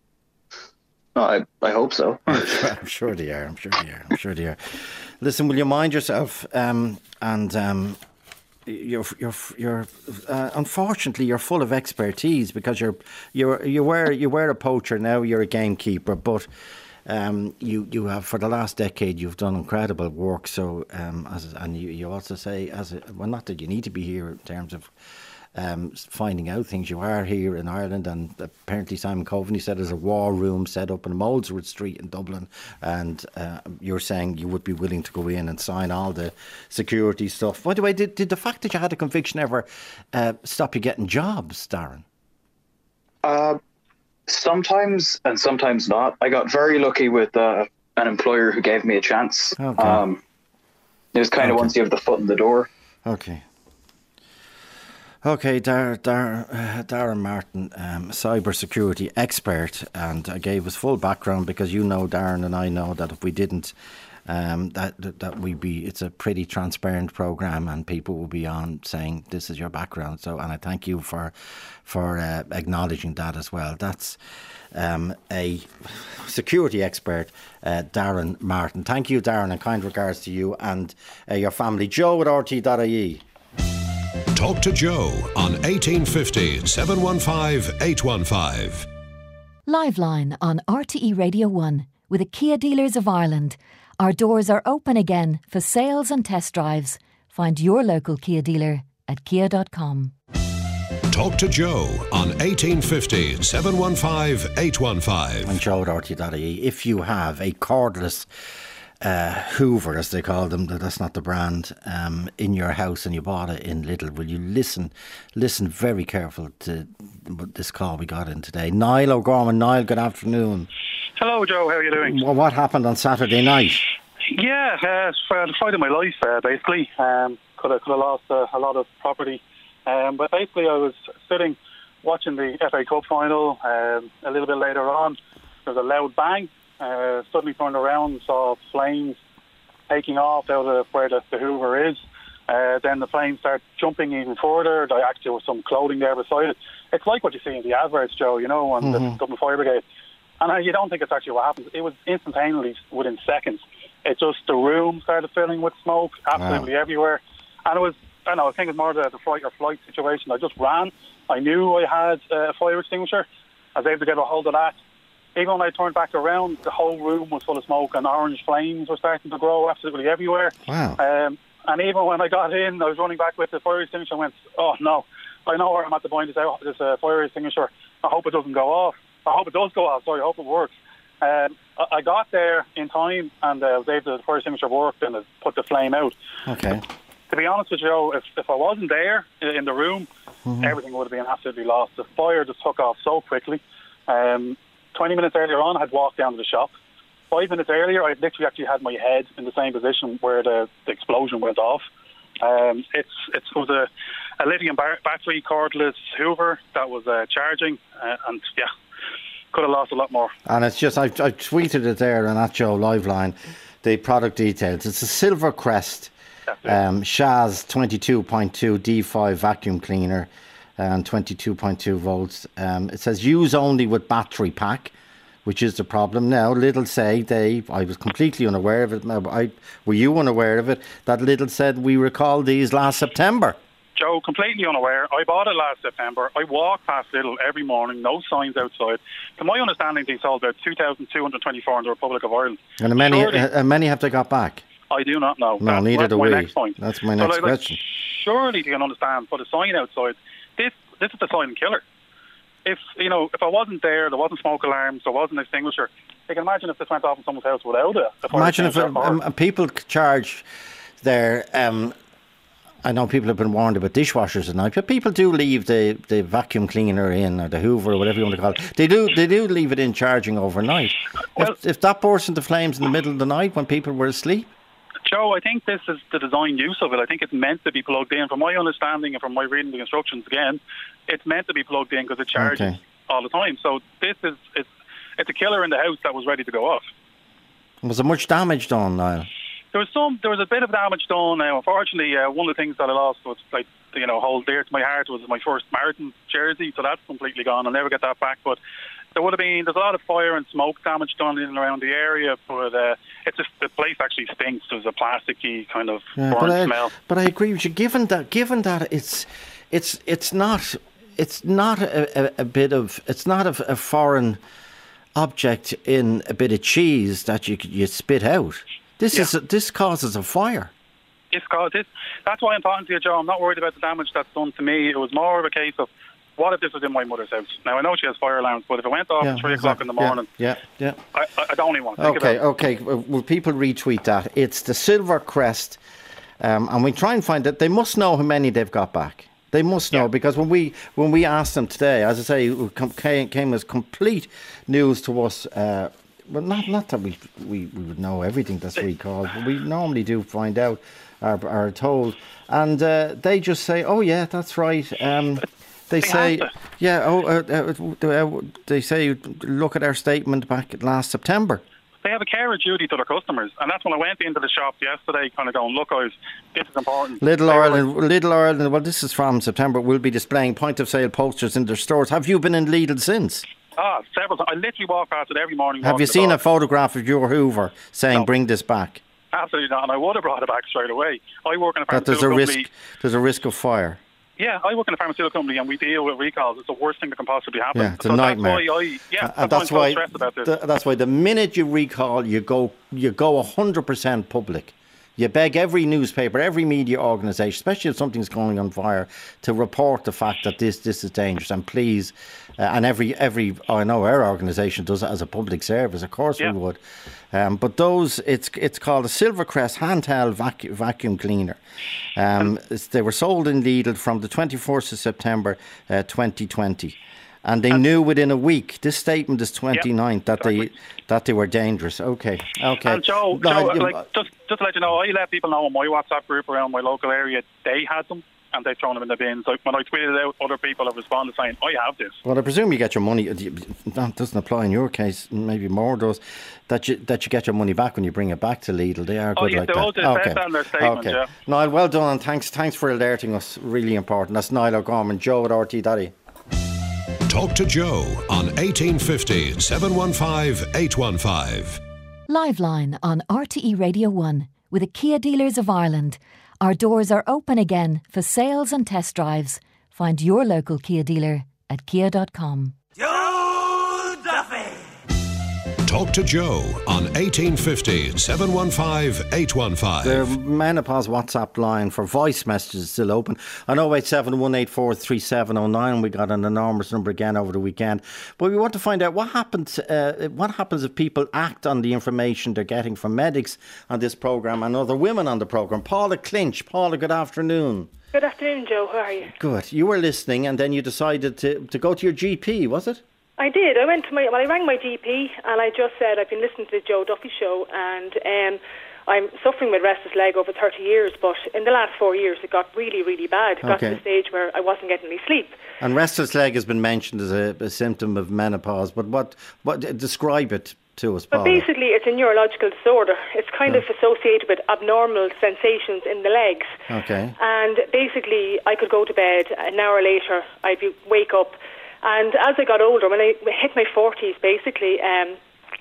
Oh, I I hope so. I'm, sure, I'm sure they are. I'm sure they are. I'm sure they are. Listen, will you mind yourself? Um, and um, you're you're you're uh, unfortunately you're full of expertise because you're you're you were you were a poacher. Now you're a gamekeeper, but. Um, you you have for the last decade you've done incredible work. So um, as and you, you also say as a, well, not that you need to be here in terms of um, finding out things. You are here in Ireland, and apparently Simon Coveney said there's a war room set up in Molesworth Street in Dublin, and uh, you're saying you would be willing to go in and sign all the security stuff. By the way, did did the fact that you had a conviction ever uh, stop you getting jobs, Darren? Uh. Sometimes and sometimes not. I got very lucky with uh, an employer who gave me a chance. Okay. Um, it was kind of okay. once you have the foot in the door. Okay. Okay, Dar, Dar, uh, Darren Martin, um, cyber security expert, and I gave his full background because you know, Darren, and I know that if we didn't, um, that, that that we be it's a pretty transparent program, and people will be on saying this is your background. So, and I thank you for for uh, acknowledging that as well. That's um, a security expert, uh, Darren Martin. Thank you, Darren, and kind regards to you and uh, your family. Joe at R T dot I E. Talk to Joe on eighteen fifty, seven one five, eight one five. Liveline on R T E Radio one with the Kia Dealers of Ireland. Our doors are open again for sales and test drives. Find your local Kia dealer at kia dot com. Talk to Joe on eighteen fifty, seven one five, eight one five. And Joe at R T dot I E. If you have a cordless uh, Hoover, as they call them, that's not the brand, um, in your house and you bought it in Lidl, will you listen listen very careful to this call we got in today? Niall O'Gorman. Niall, good afternoon. Hello, Joe. How are you doing? Well, what happened on Saturday night? Yeah, uh, for the fight of my life, uh, basically. Um, could have could have lost uh, a lot of property. Um, but basically, I was sitting watching the F A Cup final. Um, a little bit later on, there was a loud bang. Uh, suddenly turned around, saw flames taking off out of where the, the Hoover is. Uh, then the flames start jumping even further. There actually was some clothing there beside it. It's like what you see in the adverts, Joe, you know, on mm-hmm. the Dublin Fire Brigade. And uh, you don't think it's actually what happens. It was instantaneously, within seconds. It just, the room started filling with smoke, absolutely wow. everywhere. And it was, I don't know, I think it's more the, the fight or flight situation. I just ran. I knew I had uh, a fire extinguisher. I was able to get a hold of that. Even when I turned back around, the whole room was full of smoke and orange flames were starting to grow absolutely everywhere. Wow. Um, and even when I got in, I was running back with the fire extinguisher. I went, oh no, I know where I'm at the point. This, this uh, fire extinguisher. I hope it doesn't go off. I hope it does go off. Sorry, I hope it works. Um, I, I got there in time and uh, I was able to, the fire extinguisher worked and it put the flame out. Okay. To be honest with you, if, if I wasn't there in the room, mm-hmm. everything would have been absolutely lost. The fire just took off so quickly. Um, twenty minutes earlier on, I'd walked down to the shop. Five minutes earlier, I literally actually had my head in the same position where the, the explosion went off. Um, it's, it's, it was a, a lithium bar- battery cordless Hoover that was uh, charging, uh, and yeah, could have lost a lot more. And it's just, I've, I've tweeted it there on that Joe Liveline, the product details. It's a Silver Crest um, Shaz twenty-two point two D five vacuum cleaner and twenty-two point two volts. Um, it says use only with battery pack, which is the problem. Now, Lidl say they, I was completely unaware of it. I, were you unaware of it? That Lidl said we recalled these last September. Joe, completely unaware. I bought it last September. I walk past Lidl every morning, no signs outside. To my understanding, they sold about two thousand two hundred twenty-four in the Republic of Ireland. And many, Surely, uh, many have they got back? I do not know. No, that's, neither that's do my we. Next point. That's my next so, like, question. Like, surely you can understand, put a sign outside. This, this is the silent killer. if, you know, if I wasn't there, there wasn't smoke alarms, there wasn't an extinguisher, you can imagine if this went off in someone's house without it. Imagine if um, um, people charge their... Um, I know people have been warned about dishwashers at night, but people do leave the, the vacuum cleaner in, or the Hoover, or whatever you want to call it. They do they do leave it in charging overnight. Well, if, if that burst into flames in the middle of the night when people were asleep? Joe, I think this is the design use of it. I think it's meant to be plugged in. From my understanding and from my reading the instructions again, it's meant to be plugged in because it charges okay. all the time. So this is it's, it's a killer in the house that was ready to go off. Was there much damage done, Niall? There was some. There was a bit of damage done. Uh, unfortunately, uh, one of the things that I lost was, like, you know, hold dear to my heart was my first marathon jersey. So that's completely gone. I'll never get that back. But there would have been. There's a lot of fire and smoke damage done in and around the area. But uh, it's just the place actually stinks. There's a plasticky kind of yeah, burnt but I, smell. But I agree with you. Given that, given that it's, it's, it's not, it's not a, a, a bit of, it's not a, a foreign object in a bit of cheese that you you spit out. This yeah. is a, this causes a fire. This causes. That's why I'm talking to you, Joe. I'm not worried about the damage that's done to me. It was more of a case of, what if this was in my mother's house? Now I know she has fire alarms, but if it went off yeah, at three o'clock in the morning, yeah, yeah, I, I don't even want to think okay, about it. Okay, okay. Will people retweet that? It's the Silver Crest, um, and we try and find it. They must know how many they've got back. They must know yeah. because when we when we asked them today, as I say, it came, came as complete news to us. Uh, Well, not not that we, we we would know everything that's recalled, but we normally do find out, are, are told, and uh, they just say, "Oh yeah, that's right." Um, they, they say, "Yeah, oh, uh, uh, they say, look at our statement back last September." They have a care of duty to their customers, and that's when I went into the shop yesterday, kind of going, "Look, guys, this is important." Little Ireland, Little Ireland. Well, this is from September. Will be displaying point of sale posters in their stores. Have you been in Lidl since? Ah, several times. I literally walk past it every morning. Have you seen a photograph of your Hoover saying, no. "Bring this back"? Absolutely not, and I would have brought it back straight away. I work in a pharmaceutical there's a company. Risk, there's a risk of fire. Yeah, I work in a pharmaceutical company, and we deal with recalls. It's the worst thing that can possibly happen. Yeah, it's so a nightmare. That's why I, yeah, uh, that's, that's why why. I'm so stressed about this. Th- that's why the minute you recall, you go, you go one hundred percent public. You beg every newspaper, every media organisation, especially if something's going on fire, to report the fact that this this is dangerous. And please, uh, and every every oh, I know our organisation does it as a public service. Of course yeah. we would. Um, but those, it's it's called a Silvercrest handheld vacu- vacuum cleaner. Um, they were sold in Lidl from the twenty-fourth of September, uh, twenty twenty. And they knew within a week. This statement is twenty-ninth yep, that exactly. they that they were dangerous. Okay, okay. And Joe, no, Joe you, like, just just to let you know, I let people know in my WhatsApp group around my local area they had them and they've thrown them in the bins. So when I tweeted it out, other people have responded saying, "I have this." Well, I presume you get your money. That doesn't apply in your case. Maybe more does. That you that you get your money back when you bring it back to Lidl. They are good oh, yeah, like that. Okay. On their statement, okay. Yeah. Niall, well done, and thanks thanks for alerting us. Really important. That's Niall O'Gorman, Joe at R T Daddy. Talk to Joe on eighteen fifty, seven one five, eight one five. Liveline on R T E Radio one with the Kia Dealers of Ireland. Our doors are open again for sales and test drives. Find your local Kia dealer at kia dot com. Joe Duffy! Talk to Joe on eighteen fifty, seven one five, eight one five. The Menopause WhatsApp line for voice messages is still open on oh eight seven, one eight four, three seven oh nine. We got an enormous number again over the weekend. But we want to find out what happens, uh, what happens if people act on the information they're getting from medics on this programme and other women on the programme. Paula Clinch. Paula, good afternoon. Good afternoon, Joe. How are you? Good. You were listening and then you decided to, to go to your G P, was it? I did. I went to my, well, I rang my G P and I just said I've been listening to the Joe Duffy show and um, I'm suffering with restless leg over thirty years, but in the last four years it got really, really bad. It got okay. to the stage where I wasn't getting any sleep. And restless leg has been mentioned as a, a symptom of menopause, but what, what describe it to us, Paula? But basically it's a neurological disorder. It's kind oh. of associated with abnormal sensations in the legs. Okay. And basically I could go to bed, an hour later I'd be, wake up. And as I got older, when I hit my forties, basically, um,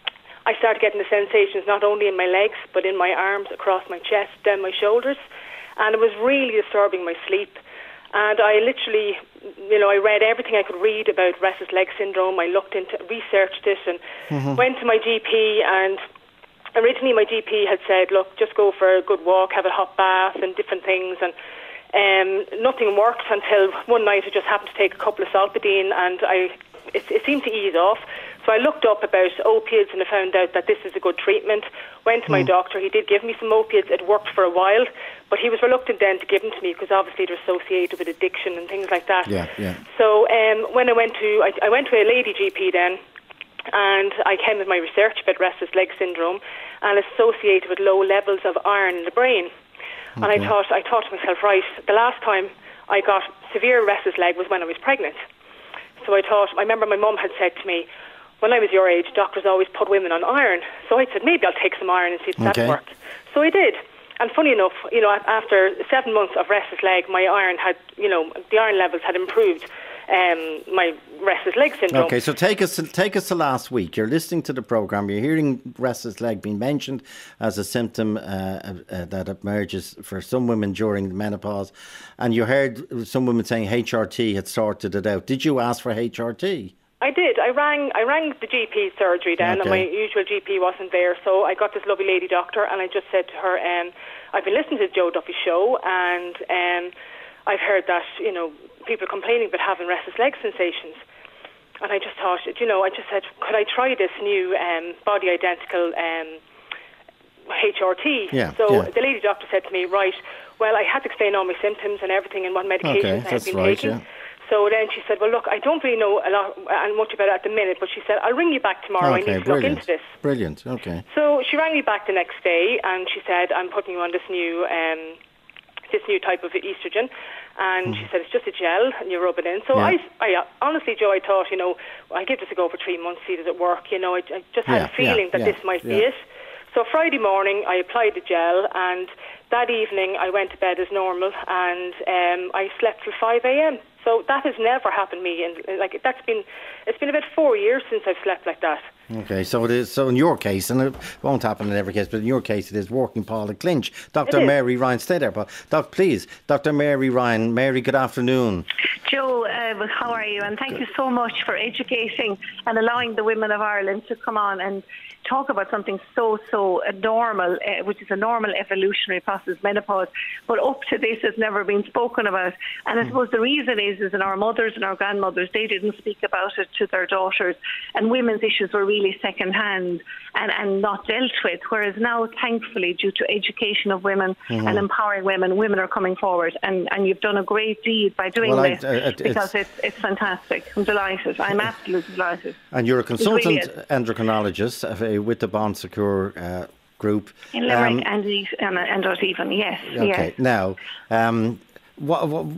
I started getting the sensations not only in my legs, but in my arms, across my chest, down my shoulders. And it was really disturbing my sleep. And I literally, you know, I read everything I could read about restless leg syndrome. I looked into, researched it and mm-hmm. went to my G P. And originally my G P had said, look, just go for a good walk, have a hot bath and different things. And Um, nothing worked until one night I just happened to take a couple of Solpadeine and I it, it seemed to ease off. So I looked up about opiates and I found out that this is a good treatment. Went to my mm. doctor. He did give me some opiates. It worked for a while, but he was reluctant then to give them to me because obviously they're associated with addiction and things like that. Yeah, yeah. So um, when I went to, I, I went to a lady G P then, and I came with my research about restless leg syndrome and associated with low levels of iron in the brain. Okay. And I thought, I thought to myself, right, the last time I got severe restless leg was when I was pregnant. So I thought, I remember my mum had said to me, when I was your age, doctors always put women on iron. So I said, maybe I'll take some iron and see if that okay. worked. So I did. And funny enough, you know, after seven months of restless leg, my iron had, you know, the iron levels had improved. Um, my restless leg syndrome. Okay, so take us to, take us to last week. You're listening to the programme. You're hearing restless leg being mentioned as a symptom uh, uh, that emerges for some women during menopause, and you heard some women saying H R T had sorted it out. Did you ask for H R T? I did. I rang. I rang the G P surgery then, okay. and my usual G P wasn't there. So I got this lovely lady doctor, and I just said to her, um, "I've been listening to the Joe Duffy show, and um, I've heard that you know." people complaining about having restless leg sensations. And I just thought, you know, I just said, could I try this new um, body identical um, H R T? Yeah, so yeah. the lady doctor said to me, right, well, I had to explain all my symptoms and everything and what medications okay, I had been right, taking. Yeah. So then she said, well, look, I don't really know a lot and much about it at the minute, but she said, I'll ring you back tomorrow. Okay, I need to brilliant. look into this. Brilliant, okay. So she rang me back the next day and she said, I'm putting you on this new um, this new type of estrogen. And mm. she said, it's just a gel and you rub it in. So yeah. I, I honestly, Joe, I thought, you know, I'll give this a go for three months, see does it work. You know, I, I just had yeah, a feeling yeah, that yeah, this might yeah. be it. So Friday morning, I applied the gel, and that evening I went to bed as normal, and um, I slept till five a.m. So that has never happened to me, and like that's been, it's been about four years since I've slept like that. Okay, so it is. So in your case, and it won't happen in every case, but in your case, it is working Paula Clinch. Doctor Mary Ryan, stay there, but doc, please, Doctor Mary Ryan. Mary, good afternoon. Joe, uh, how are you? And thank you so much for educating and allowing the women of Ireland to come on and talk about something so, so normal, uh, which is a normal evolutionary process, menopause, but up to this has never been spoken about. And I suppose the reason is, is in our mothers and our grandmothers, they didn't speak about it to their daughters, and women's issues were really second-hand and, and not dealt with, whereas now, thankfully, due to education of women mm-hmm. and empowering women, women are coming forward, and, and you've done a great deed by doing well, this, I, I, because it's, it's fantastic. I'm delighted. I'm absolutely delighted. And you're a consultant really endocrinologist uh, with the Bon Secours uh, group. In Limerick um, and, and, and Rosehaven, yes. Okay, yes. now, um, what, what,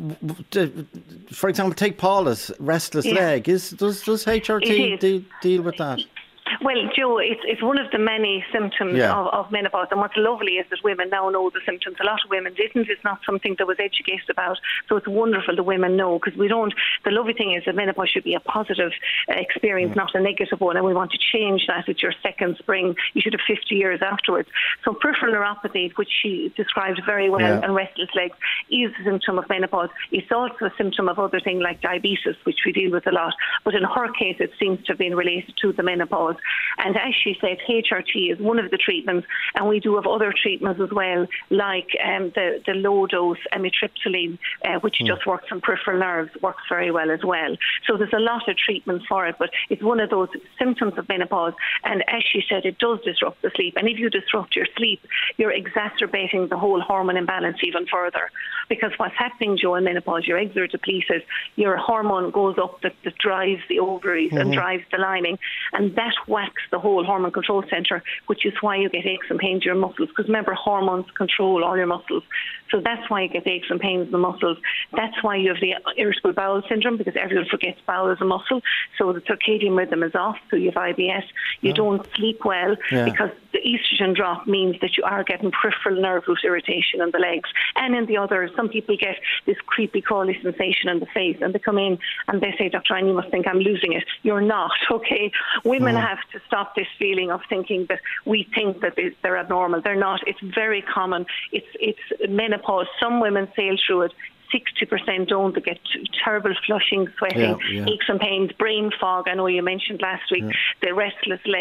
for example, take Paula's restless yeah. leg. Is Does, does H R T de- deal with that? Well, Joe, it's, it's one of the many symptoms yeah. of, of menopause, and what's lovely is that women now know the symptoms. A lot of women didn't. It's not something that was educated about, so it's wonderful that women know, because we don't. The lovely thing is that menopause should be a positive uh, experience, mm. not a negative one, and we want to change that. It's your second spring. You should have fifty years afterwards. So peripheral neuropathy, which she described very well, yeah. and restless legs, is a symptom of menopause. It's also a symptom of other things like diabetes, which we deal with a lot, but in her case it seems to have been related to the menopause. And as she said, H R T is one of the treatments, and we do have other treatments as well, like um, the, the low-dose amitriptyline, uh, which mm. just works on peripheral nerves, works very well as well. So there's a lot of treatments for it, but it's one of those symptoms of menopause. And as she said, it does disrupt the sleep. And if you disrupt your sleep, you're exacerbating the whole hormone imbalance even further. Because what's happening, Joe, in menopause, your eggs are depleted, your hormone goes up that, that drives the ovaries mm-hmm. and drives the lining, and that whacks the whole hormone control centre, which is why you get aches and pains in your muscles. Because remember, hormones control all your muscles. So that's why you get aches and pains in the muscles. That's why you have the irritable bowel syndrome, because everyone forgets bowel is a muscle. So the circadian rhythm is off, so you have I B S. You oh. don't sleep well yeah. because the estrogen drop means that you are getting peripheral nerve root irritation in the legs. And in the other, some people get this creepy, crawly sensation in the face, and they come in and they say, Doctor Ryan, you must think I'm losing it. You're not, okay? Women mm. have to stop this feeling of thinking that we think that they're abnormal. They're not. It's very common. It's it's menopause. Some women sail through it. sixty percent don't. They get terrible flushing, sweating, yeah, yeah. aches and pains, brain fog. I know you mentioned last week, yeah. the restless legs.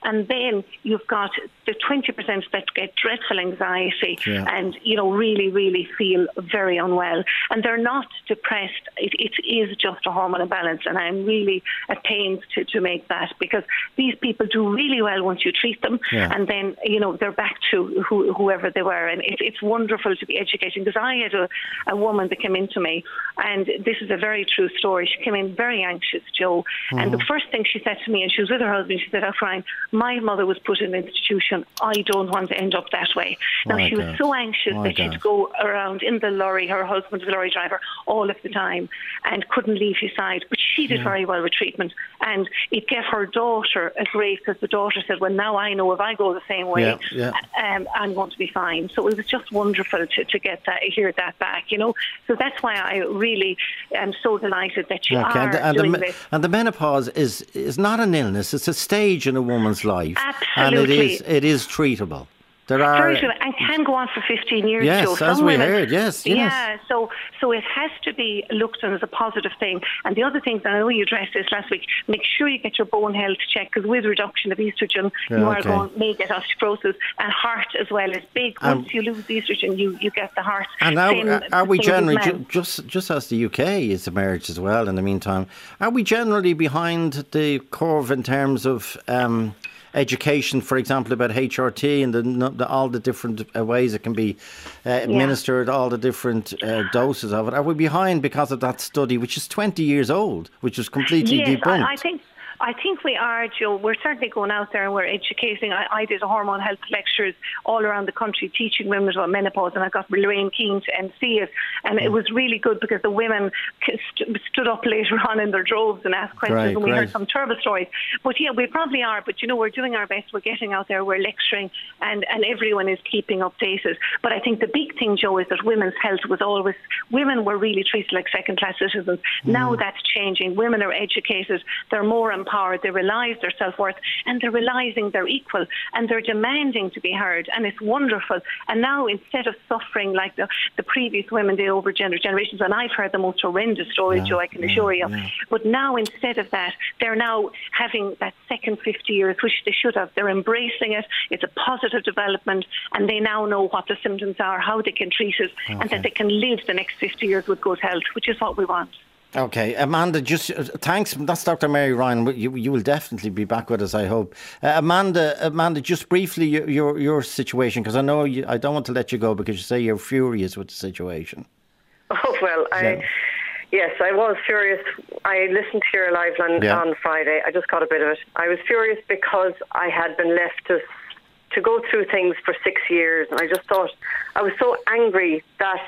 And then you've got the twenty percent that get dreadful anxiety Yeah. and, you know, really, really feel very unwell. And they're not depressed. It, it is just a hormone imbalance. And I'm really at pains to, to make that, because these people do really well once you treat them. Yeah. And then, you know, they're back to who, whoever they were. And it, it's wonderful to be educating, because I had a, a woman that came into me, and this is a very true story. She came in very anxious, Joe. Mm. And the first thing she said to me, and she was with her husband, she said, "Oh, Ryan, my mother was put in an institution. I don't want to end up that way." Now, My she God. was so anxious My that God. she'd go around in the lorry. Her husband was a lorry driver all of the time and couldn't leave his side. But she did Yeah. very well with treatment. And it gave her daughter a great, because the daughter said, "Well, now I know if I go the same way, Yeah, yeah. Um, I'm going to be fine." So it was just wonderful to, to get that, hear that back, you know. So that's why I really am so delighted that you Okay, are and, the, and, doing the, this. and the menopause is is not an illness; it's a stage in a woman's life, and it Absolutely. is it is treatable. There are Very true, and can go on for fifteen years. Yes, Joe. as Some we women- heard, yes, yes. Yeah, so so it has to be looked at as a positive thing. And the other things, and I know you addressed this last week, make sure you get your bone health checked, because with reduction of estrogen, Yeah, you are okay. going may get osteoporosis, and heart as well is big. Um, Once you lose estrogen, you, you get the heart. And now, Same are- are we thing with generally, men. ju- just just as the U K has emerged as well in the meantime, are we generally behind the curve in terms of um, education, for example, about H R T and the, the, all the different uh, ways it can be uh, administered, all the different uh, doses of it? Are we behind because of that study, which is twenty years old, which was completely Yes, debunked? I, I think I think we are, Joe. We're certainly going out there and we're educating. I, I did a hormone health lectures all around the country teaching women about menopause, and I got Lorraine Keane to M C it, and it was really good because the women st- stood up later on in their droves and asked questions, Great, and we great. heard some terrible stories. But yeah, we probably are. But you know, we're doing our best. We're getting out there. We're lecturing, and and everyone is keeping updated. But I think the big thing, Joe, is that women's health was always women were really treated like second-class citizens. Now that's changing. Women are educated. They're more empowered. They realise their self-worth, and they're realising they're equal, and they're demanding to be heard, and it's wonderful. And now, instead of suffering like the, the previous women did over gener- generations, and I've heard the most horrendous stories, Yeah, Joe, I can yeah, assure you, yeah. but now instead of that, they're now having that second fifty years, which they should have. They're embracing it. It's a positive development, and they now know what the symptoms are, how they can treat it, and Okay. that they can live the next fifty years with good health, which is what we want. Okay, Amanda, just uh, thanks. That's Doctor Mary Ryan. You you will definitely be back with us, I hope. Uh, Amanda, Amanda, just briefly your your, your situation, because I know you, I don't want to let you go because you say you're furious with the situation. Oh, well, I, Yeah. yes, I was furious. I listened to your live on, Yeah. on Friday. I just got a bit of it. I was furious because I had been left to to go through things for six years, and I just thought, I was so angry that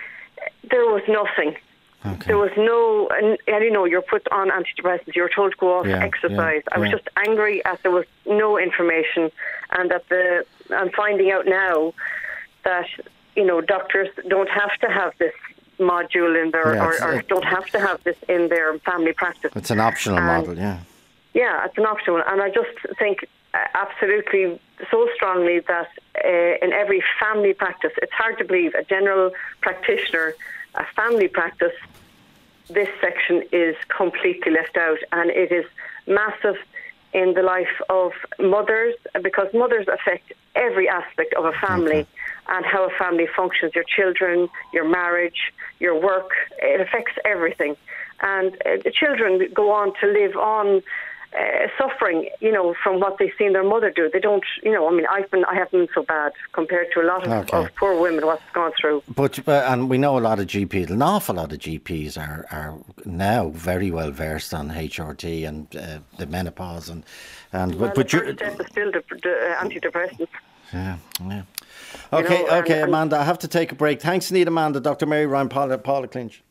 there was nothing. Okay. There was no, and, and you know, you're put on antidepressants, you're told to go off, Yeah, exercise. yeah, I was yeah. just angry as there was no information, and that the, I'm finding out now that, you know, doctors don't have to have this module in their, Yeah, or, it's- or it- don't have to have this in their family practice. It's an optional And- model, yeah. Yeah, it's an option, and I just think uh, absolutely so strongly that uh, in every family practice, it's hard to believe a general practitioner, a family practice, this section is completely left out, and it is massive in the life of mothers, because mothers affect every aspect of a family and how a family functions, your children, your marriage, your work. It affects everything. And uh, the children go on to live on uh, suffering, you know, from what they've seen their mother do. They don't, you know, I mean, I've been, I haven't been so bad compared to a lot of, Okay. of poor women what's gone through. But uh, and we know a lot of G Ps, an awful lot of G Ps are, are now very well versed on H R T and uh, the menopause and and Well, but, but the you're, first step is still the, the uh, antidepressants. yeah, yeah. You Okay, know, and- okay, and- Amanda, I have to take a break. Thanks, indeed, Amanda. Doctor Mary Ryan, Paula, Paula Clinch.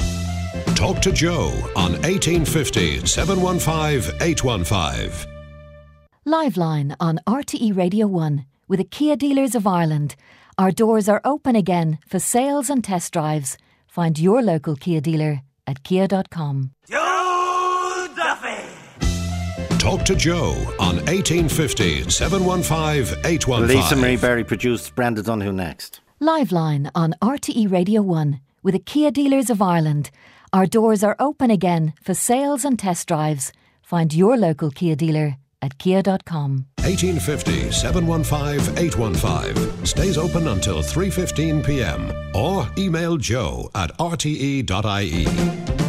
Talk to Joe on eighteen fifty, seven one five, eight one five. Liveline on R T E Radio one with the Kia Dealers of Ireland. Our doors are open again for sales and test drives. Find your local Kia dealer at kia dot com. Joe Duffy. Talk to Joe on eighteen fifty, seven one five, eight one five. Lisa Marie Berry produced. Brenda Dunhu next. Liveline on R T E Radio one with the Kia Dealers of Ireland. Our doors are open again for sales and test drives. Find your local Kia dealer at kia dot com. eighteen fifty, seven one five, eight one five. Stays open until three fifteen p m or email joe at r t e dot i e.